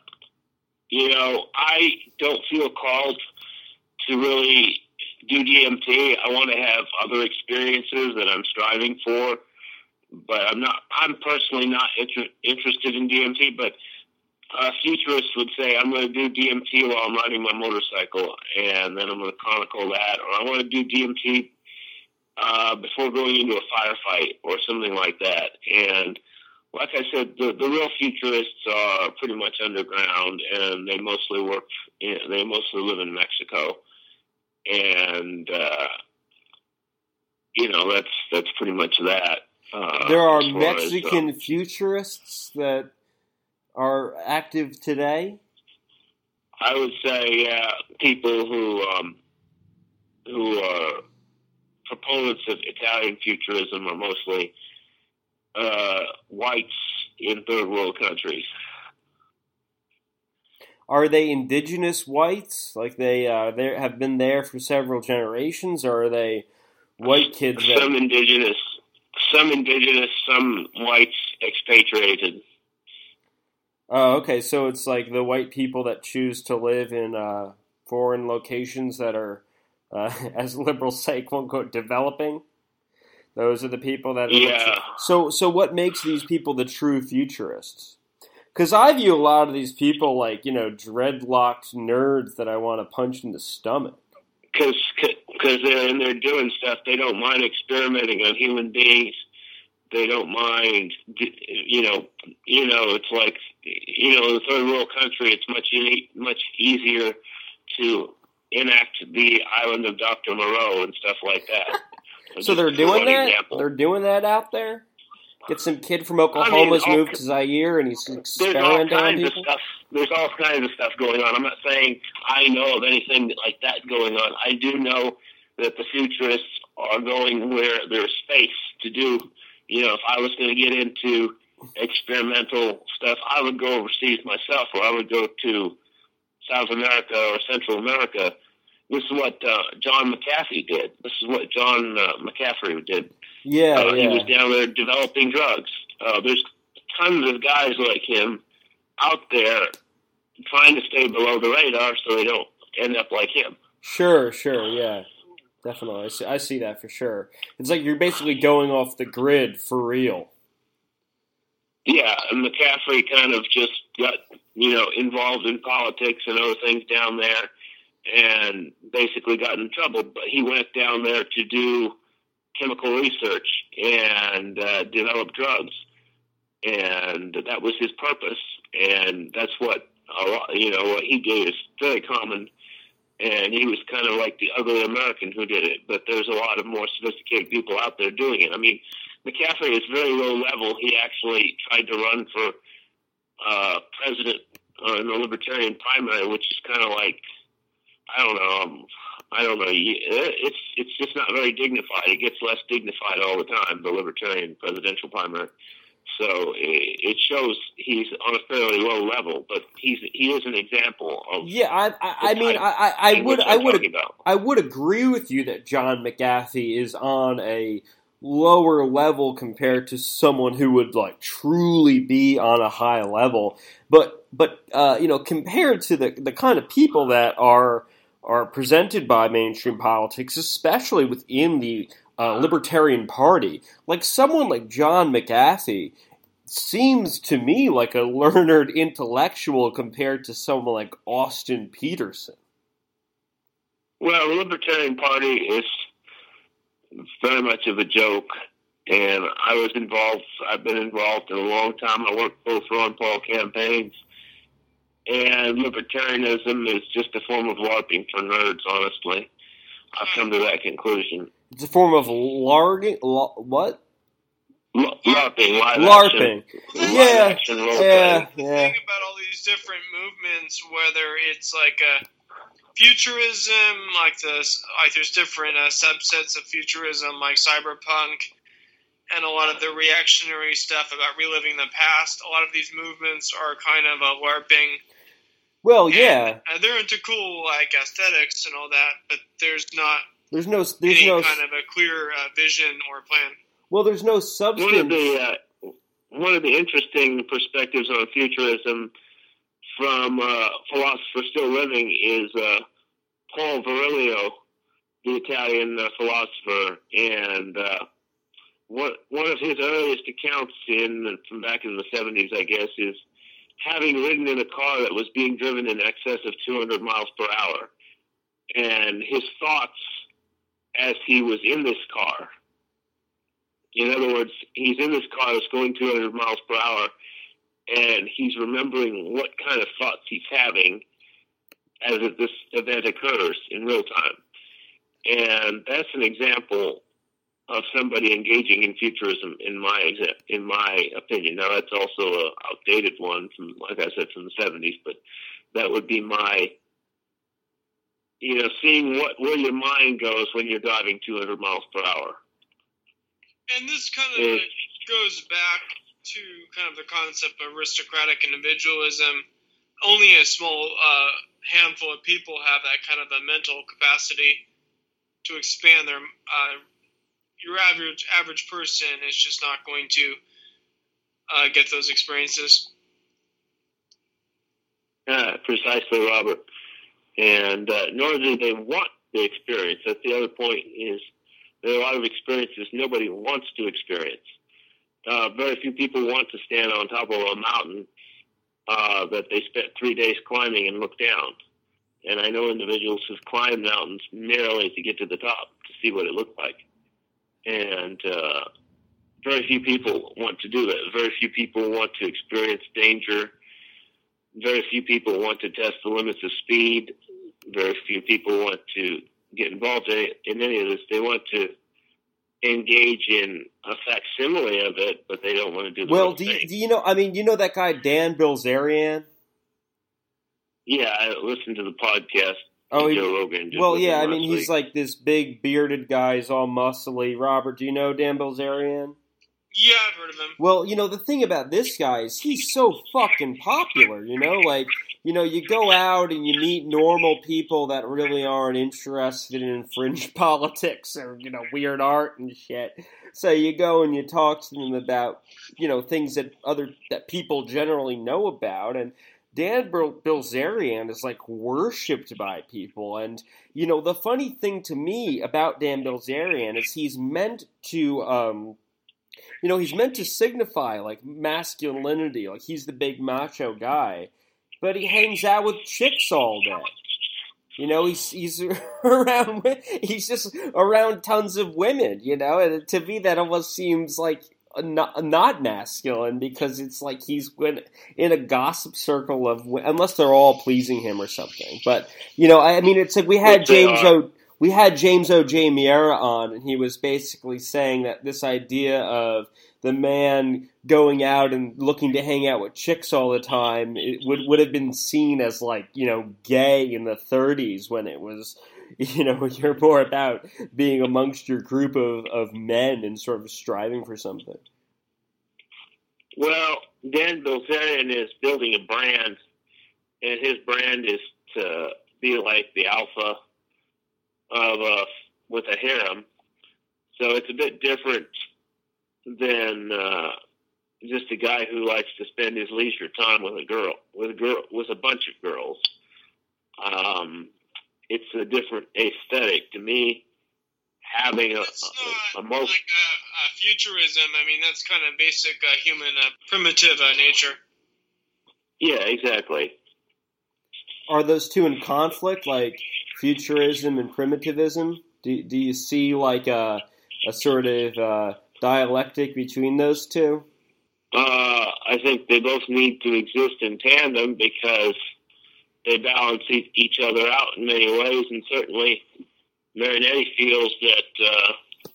S2: I don't feel called to really do DMT. I want to have other experiences that I'm striving for, but I'm personally not interested in DMT, but futurists would say I'm going to do DMT while I'm riding my motorcycle, and then I'm going to chronicle that, or I want to do DMT before going into a firefight or something like that. And like I said, the real futurists are pretty much underground, and they mostly live in Mexico. And that's pretty much that.
S3: There are Mexican futurists that are active today.
S2: I would say, people who are proponents of Italian futurism are mostly whites in third world countries.
S3: Are they indigenous whites? Like they have been there for several generations, or are they white kids?
S2: Some indigenous Some indigenous, some whites expatriated.
S3: Oh, okay. So it's like the white people that choose to live in foreign locations that are, as liberals say, quote unquote, developing. Those are the people that are.
S2: Yeah.
S3: So what makes these people the true futurists? Because I view a lot of these people like, dreadlocked nerds that I want to punch in the stomach.
S2: Because they're in there doing stuff. They don't mind experimenting on human beings. They don't mind, it's like, in a third world country, it's much easier to enact the Island of Dr. Moreau and stuff like that.
S3: So they're doing that? Example. They're doing that out there? Get some kid from Oklahoma's moved to Zaire and he's experimenting on people?
S2: There's all kinds of stuff going on. I'm not saying I know of anything like that going on. I do know that the futurists are going where there's space to do. If I was going to get into experimental stuff, I would go overseas myself, or I would go to South America or Central America. This is what John McAfee did. This is what John McCaffrey did.
S3: Yeah.
S2: He was down there developing drugs. There's tons of guys like him out there trying to stay below the radar so they don't end up like him.
S3: Sure, yeah. Definitely. I see that for sure. It's like you're basically going off the grid for real.
S2: Yeah, and McCaffrey kind of just got, involved in politics and other things down there and basically got in trouble. But he went down there to do chemical research and develop drugs. And that was his purpose. And that's what, what he did is very common. And he was kind of like the ugly American who did it. But there's a lot of more sophisticated people out there doing it. I mean, McCaffrey is very low level. He actually tried to run for president in the Libertarian primary, which is kind of like, I don't know. It's just not very dignified. It gets less dignified all the time, the Libertarian presidential primary. So it shows he's on a fairly low level, but he is an example of.
S3: Yeah, I would agree with you that John McAfee is on a lower level compared to someone who would like truly be on a high level, but compared to the kind of people that are presented by mainstream politics, especially within the Libertarian Party, like someone like John McAfee seems to me like a learned intellectual compared to someone like Austin Peterson.
S2: Well, the Libertarian Party is very much of a joke, and I've been involved in a long time. I worked both Ron Paul campaigns, and libertarianism is just a form of LARPing for nerds, honestly. I've come to that conclusion.
S3: It's a form of LARPing? What?
S2: LARPing.
S3: LARPing.
S2: Yeah.
S1: The thing about all these different movements, whether it's like a futurism, there's different subsets of futurism, like cyberpunk, and a lot of the reactionary stuff about reliving the past. A lot of these movements are kind of LARPing.
S3: Well, yeah,
S1: they're into cool aesthetics and all that, but there's no kind of a clear vision or plan.
S3: Well, there's no substance.
S2: One of the interesting perspectives on futurism from philosopher still living is Paul Virilio, the Italian philosopher, and one of his earliest accounts from back in the 70s, I guess, is having ridden in a car that was being driven in excess of 200 miles per hour, and his thoughts as he was in this car. In other words, he's in this car that's going 200 miles per hour, and he's remembering what kind of thoughts he's having as this event occurs in real time. And that's an example of somebody engaging in futurism, in my opinion. Now, that's also an outdated one, from, like I said, from the 70s, but that would be my, seeing where your mind goes when you're driving 200 miles per hour.
S1: And this kind of goes back to kind of the concept of aristocratic individualism. Only a small handful of people have that kind of a mental capacity to expand their your average person is just not going to get those experiences.
S2: Precisely, Robert. And nor do they want the experience. That's the other point, is there are a lot of experiences nobody wants to experience. Very few people want to stand on top of a mountain that they spent 3 days climbing and look down. And I know individuals who've climbed mountains merely to get to the top to see what it looked like. And very few people want to do that. Very few people want to experience danger. Very few people want to test the limits of speed. Very few people want to get involved in any of this. They want to engage in a facsimile of it, but they don't want to do the
S3: Well,
S2: whole
S3: do
S2: thing.
S3: you know? I mean, you know that guy Dan Bilzerian?
S2: Yeah, I listened to the podcast.
S3: Oh,
S2: Joe Rogan.
S3: Well, yeah. I mean, he's like this big bearded guy. He's all muscly. Robert, do you know Dan Bilzerian?
S1: Yeah, I've heard of him.
S3: Well, you know, the thing about this guy is he's so fucking popular, you know? Like, you know, you go out and you meet normal people that really aren't interested in fringe politics or, you know, weird art and shit. So you go and you talk to them about, you know, things that people generally know about, and Dan Bilzerian is, like, worshipped by people. And, you know, the funny thing to me about Dan Bilzerian is he's meant to, you know, he's meant to signify, like, masculinity. Like, he's the big macho guy. But he hangs out with chicks all day. You know, he's around, he's just around tons of women, you know? And to me, that almost seems like not masculine, because it's like he's in a gossip circle of, unless they're all pleasing him or something. But, you know, I mean, it's like we had James O.J. Miera on, and he was basically saying that this idea of the man going out and looking to hang out with chicks all the time, it would have been seen as, like, you know, gay in the 30s, when it was, you know, you're more about being amongst your group of men and sort of striving for something.
S2: Well, Dan Bilzerian is building a brand, and his brand is to be like the alpha of with a harem. So it's a bit different than just a guy who likes to spend his leisure time with a bunch of girls. It's a different aesthetic to me. Having
S1: It's not like futurism. I mean, that's kind of basic human primitive nature.
S2: Yeah, exactly.
S3: Are those two in conflict, like futurism and primitivism? Do you see like a sort of dialectic between those two?
S2: I think they both need to exist in tandem, because they balance each other out in many ways, and certainly Marinetti feels that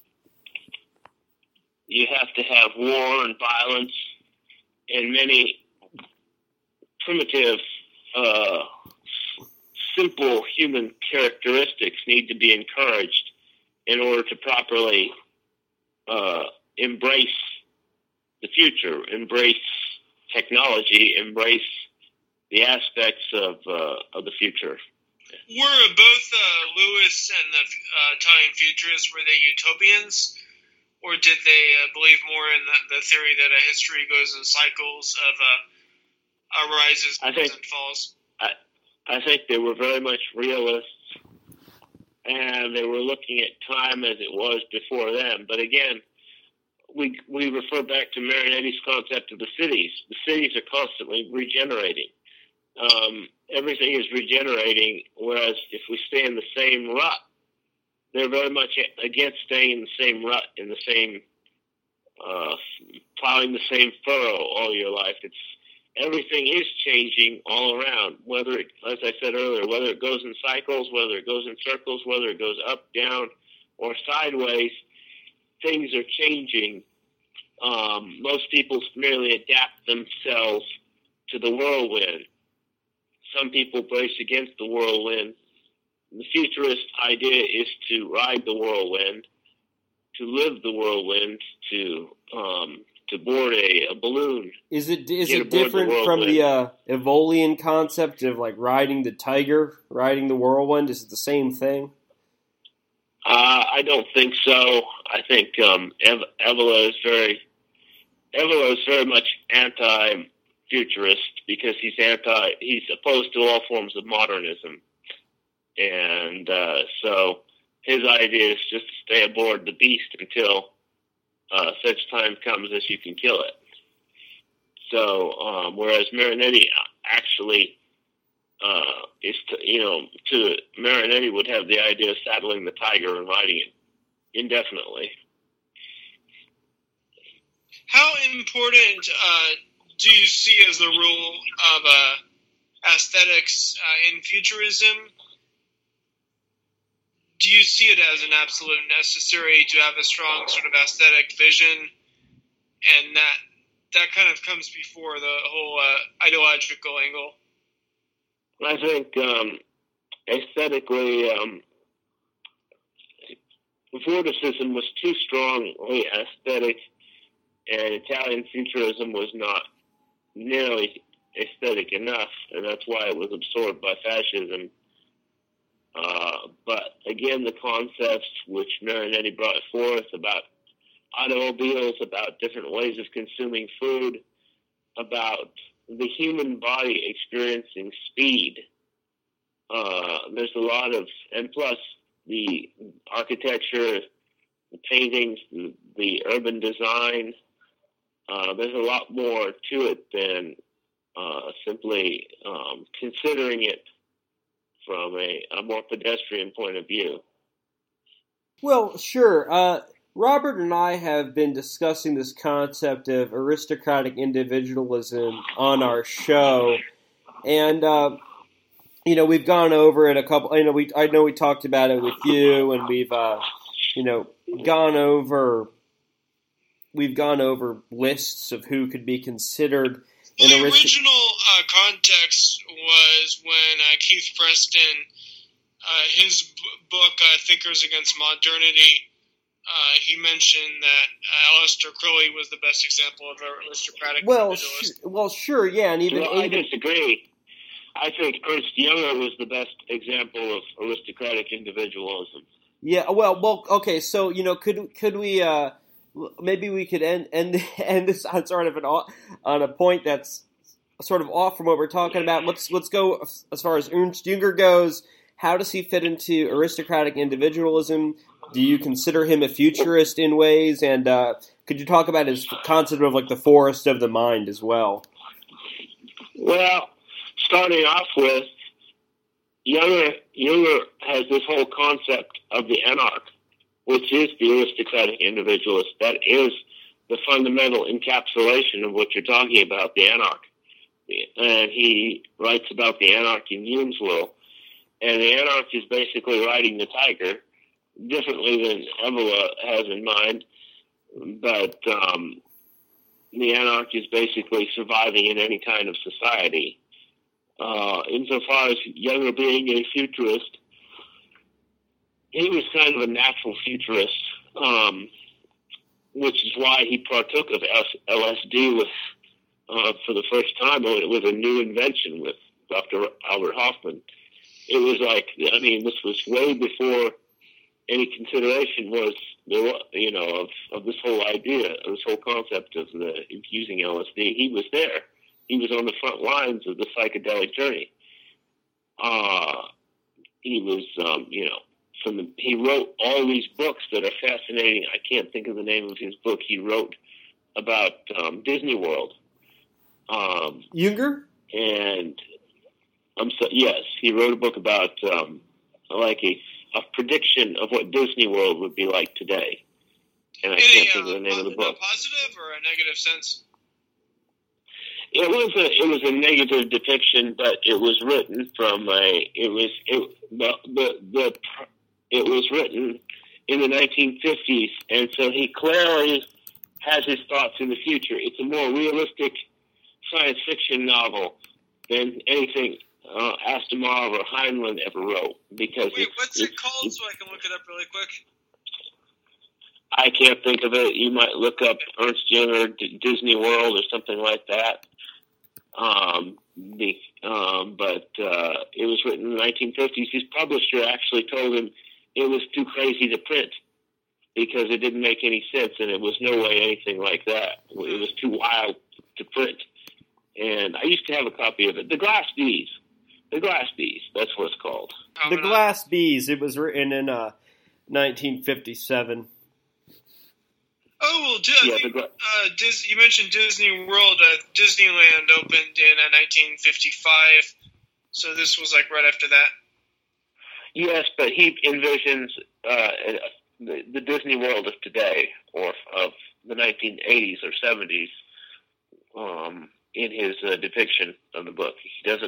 S2: you have to have war and violence, and many primitive, simple human characteristics need to be encouraged in order to properly embrace the future, embrace technology, embrace the aspects of the future.
S1: Were both Lewis and the Italian futurists, were they utopians, or did they believe more in the theory that a history goes in cycles of rises and falls?
S2: I think they were very much realists, and they were looking at time as it was before them. But again, we refer back to Marinetti's concept of the cities. The cities are constantly regenerating. Everything is regenerating, whereas if we stay in the same rut, they're very much against staying in the same rut, in the same, plowing the same furrow all your life. Everything is changing all around, whether it, as I said earlier, whether it goes in cycles, whether it goes in circles, whether it goes up, down, or sideways, things are changing. Most people merely adapt themselves to the whirlwind. Some people brace against the whirlwind. The futurist idea is to ride the whirlwind, to live the whirlwind, to board a balloon.
S3: Is it different from the Evolian concept of like riding the tiger, riding the whirlwind? Is it the same thing?
S2: I don't think so. I think Evola is very much anti-futurist because he's opposed to all forms of modernism, and so his idea is just to stay aboard the beast until such time comes as you can kill it. So whereas Marinetti actually Marinetti would have the idea of saddling the tiger and riding it indefinitely.
S1: How important do you see as the role of aesthetics in futurism? Do you see it as an absolute necessary to have a strong sort of aesthetic vision, and that kind of comes before the whole ideological angle?
S2: I think aesthetically, Vorticism was too strongly aesthetic, and Italian futurism was not nearly aesthetic enough, and that's why it was absorbed by fascism. But again, the concepts which Marinetti brought forth about automobiles, about different ways of consuming food, about the human body experiencing speed. There's a lot of, and plus the architecture, the paintings, the urban design. There's a lot more to it than simply considering it from a more pedestrian point of view.
S3: Well, sure. Robert and I have been discussing this concept of aristocratic individualism on our show, and we've gone over it a couple. I know we talked about it with you, and we've gone over lists of who could be considered.
S1: The original context was when Keith Preston, his book Thinkers Against Modernity, he mentioned that Aleister Crowley was the best example of aristocratic individualism.
S3: Well, sure, yeah, and even
S2: I disagree. I think Ernst Jünger was the best example of aristocratic individualism.
S3: Yeah, well, okay. So could we maybe we could end this on sort of on a point that's sort of off from what we're talking about. Let's go as far as Ernst Jünger goes. How does he fit into aristocratic individualism? Do you consider him a futurist in ways? And could you talk about his concept of like the forest of the mind as well?
S2: Well, starting off with, Jünger has this whole concept of the anarch, which is the aristocratic individualist. That is the fundamental encapsulation of what you're talking about, the anarch. And he writes about the anarch in Hume's will. And the anarch is basically riding the tiger, differently than Evola has in mind. But the anarch is basically surviving in any kind of society. Insofar as Jünger being a futurist, he was kind of a natural futurist, which is why he partook of LSD for the first time. It was a new invention with Dr. Albert Hoffman. It was like, this was way before any consideration was, of this whole idea, of this whole concept of infusing LSD. He was there. He was on the front lines of the psychedelic journey. He was, he wrote all these books that are fascinating. I can't think of the name of his book. He wrote about Disney World.
S3: Jünger?
S2: And yes, he wrote a book about a prediction of what Disney World would be like today. And I can't think of the name of the book.
S1: A positive or a negative sense?
S2: It was a negative depiction, but it was written from it was written in the 1950s, and so he clearly has his thoughts in the future. It's a more realistic science fiction novel than anything Asimov or Heinlein ever wrote. Because
S1: what's it called so I can look it up really quick?
S2: I can't think of it. You might look up Ernst Jünger, Disney World, or something like that. But it was written in the 1950s. His publisher actually told him it was too crazy to print. because it didn't make any sense, and it was no way anything like that. It was too wild to print. And I used to have a copy of it. The Glass Bees. The Glass Bees. That's what it's called.
S3: The Glass Bees. It was written in 1957.
S1: Oh, well, you mentioned Disney World. Disneyland opened in 1955, so this was like right after that.
S2: Yes, but he envisions the Disney World of today, or of the 1980s or 70s, in his depiction of the book.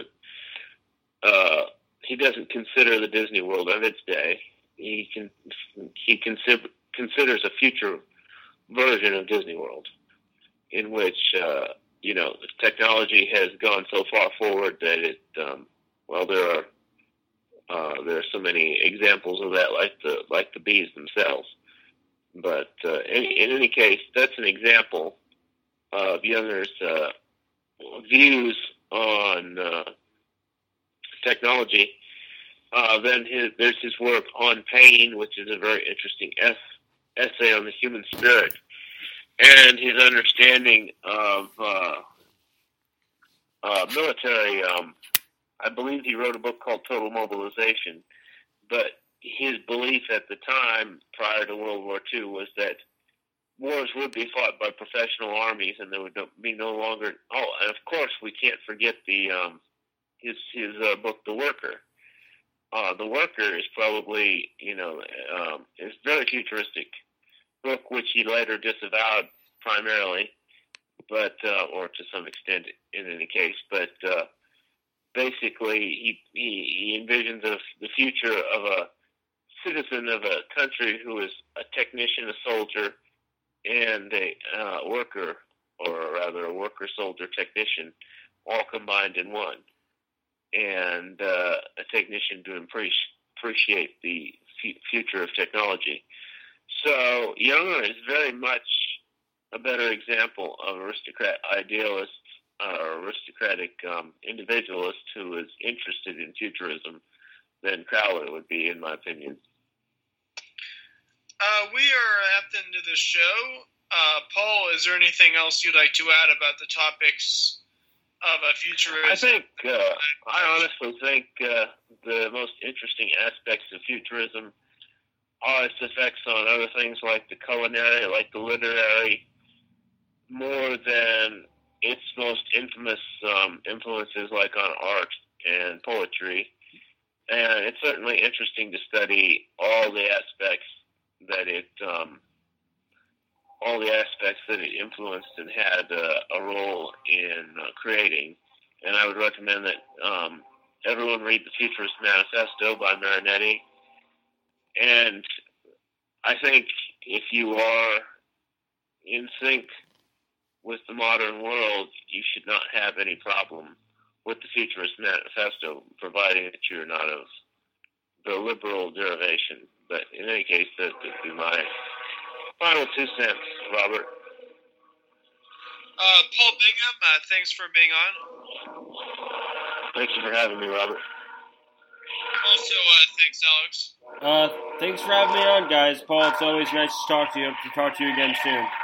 S2: He doesn't consider the Disney World of its day. He considers a future version of Disney World, in which the technology has gone so far forward that it there are so many examples of that, like the bees themselves. But in any case, that's an example of Younger's views on technology. Then there's his work on pain, which is a very interesting essay on the human spirit, and his understanding of military. I believe he wrote a book called Total Mobilization, but his belief at the time, prior to World War II, was that wars would be fought by professional armies, and there would be no longer. Oh, and of course, we can't forget his book, The Worker. The Worker is probably is a very futuristic book, which he later disavowed primarily, but or to some extent in any case, but. Basically, he envisions the future of a citizen of a country who is a technician, a soldier, and a worker, or rather a worker, soldier, technician, all combined in one. And a technician to appreciate the future of technology. So Younger is very much a better example of aristocrat idealist, aristocratic individualist who is interested in futurism than Crowley would be, in my opinion.
S1: We are at the end of the show. Paul, is there anything else you'd like to add about the topics of futurism?
S2: I honestly think the most interesting aspects of futurism are its effects on other things like the culinary, like the literary, more than its most infamous influences like on art and poetry. And it's certainly interesting to study all the aspects that it influenced and had a role in creating. And I would recommend that everyone read The Futurist Manifesto by Marinetti. And I think if you are in sync with the modern world, you should not have any problem with the Futurist Manifesto, providing that you're not of the liberal derivation. But in any case, that would be my final 2 cents, Robert.
S1: Paul Bingham, thanks for being on.
S2: Thank you for having me, Robert.
S1: Also, thanks, Alex.
S3: Thanks for having me on, guys. Paul, it's always nice to talk to you. Hope to talk to you again soon.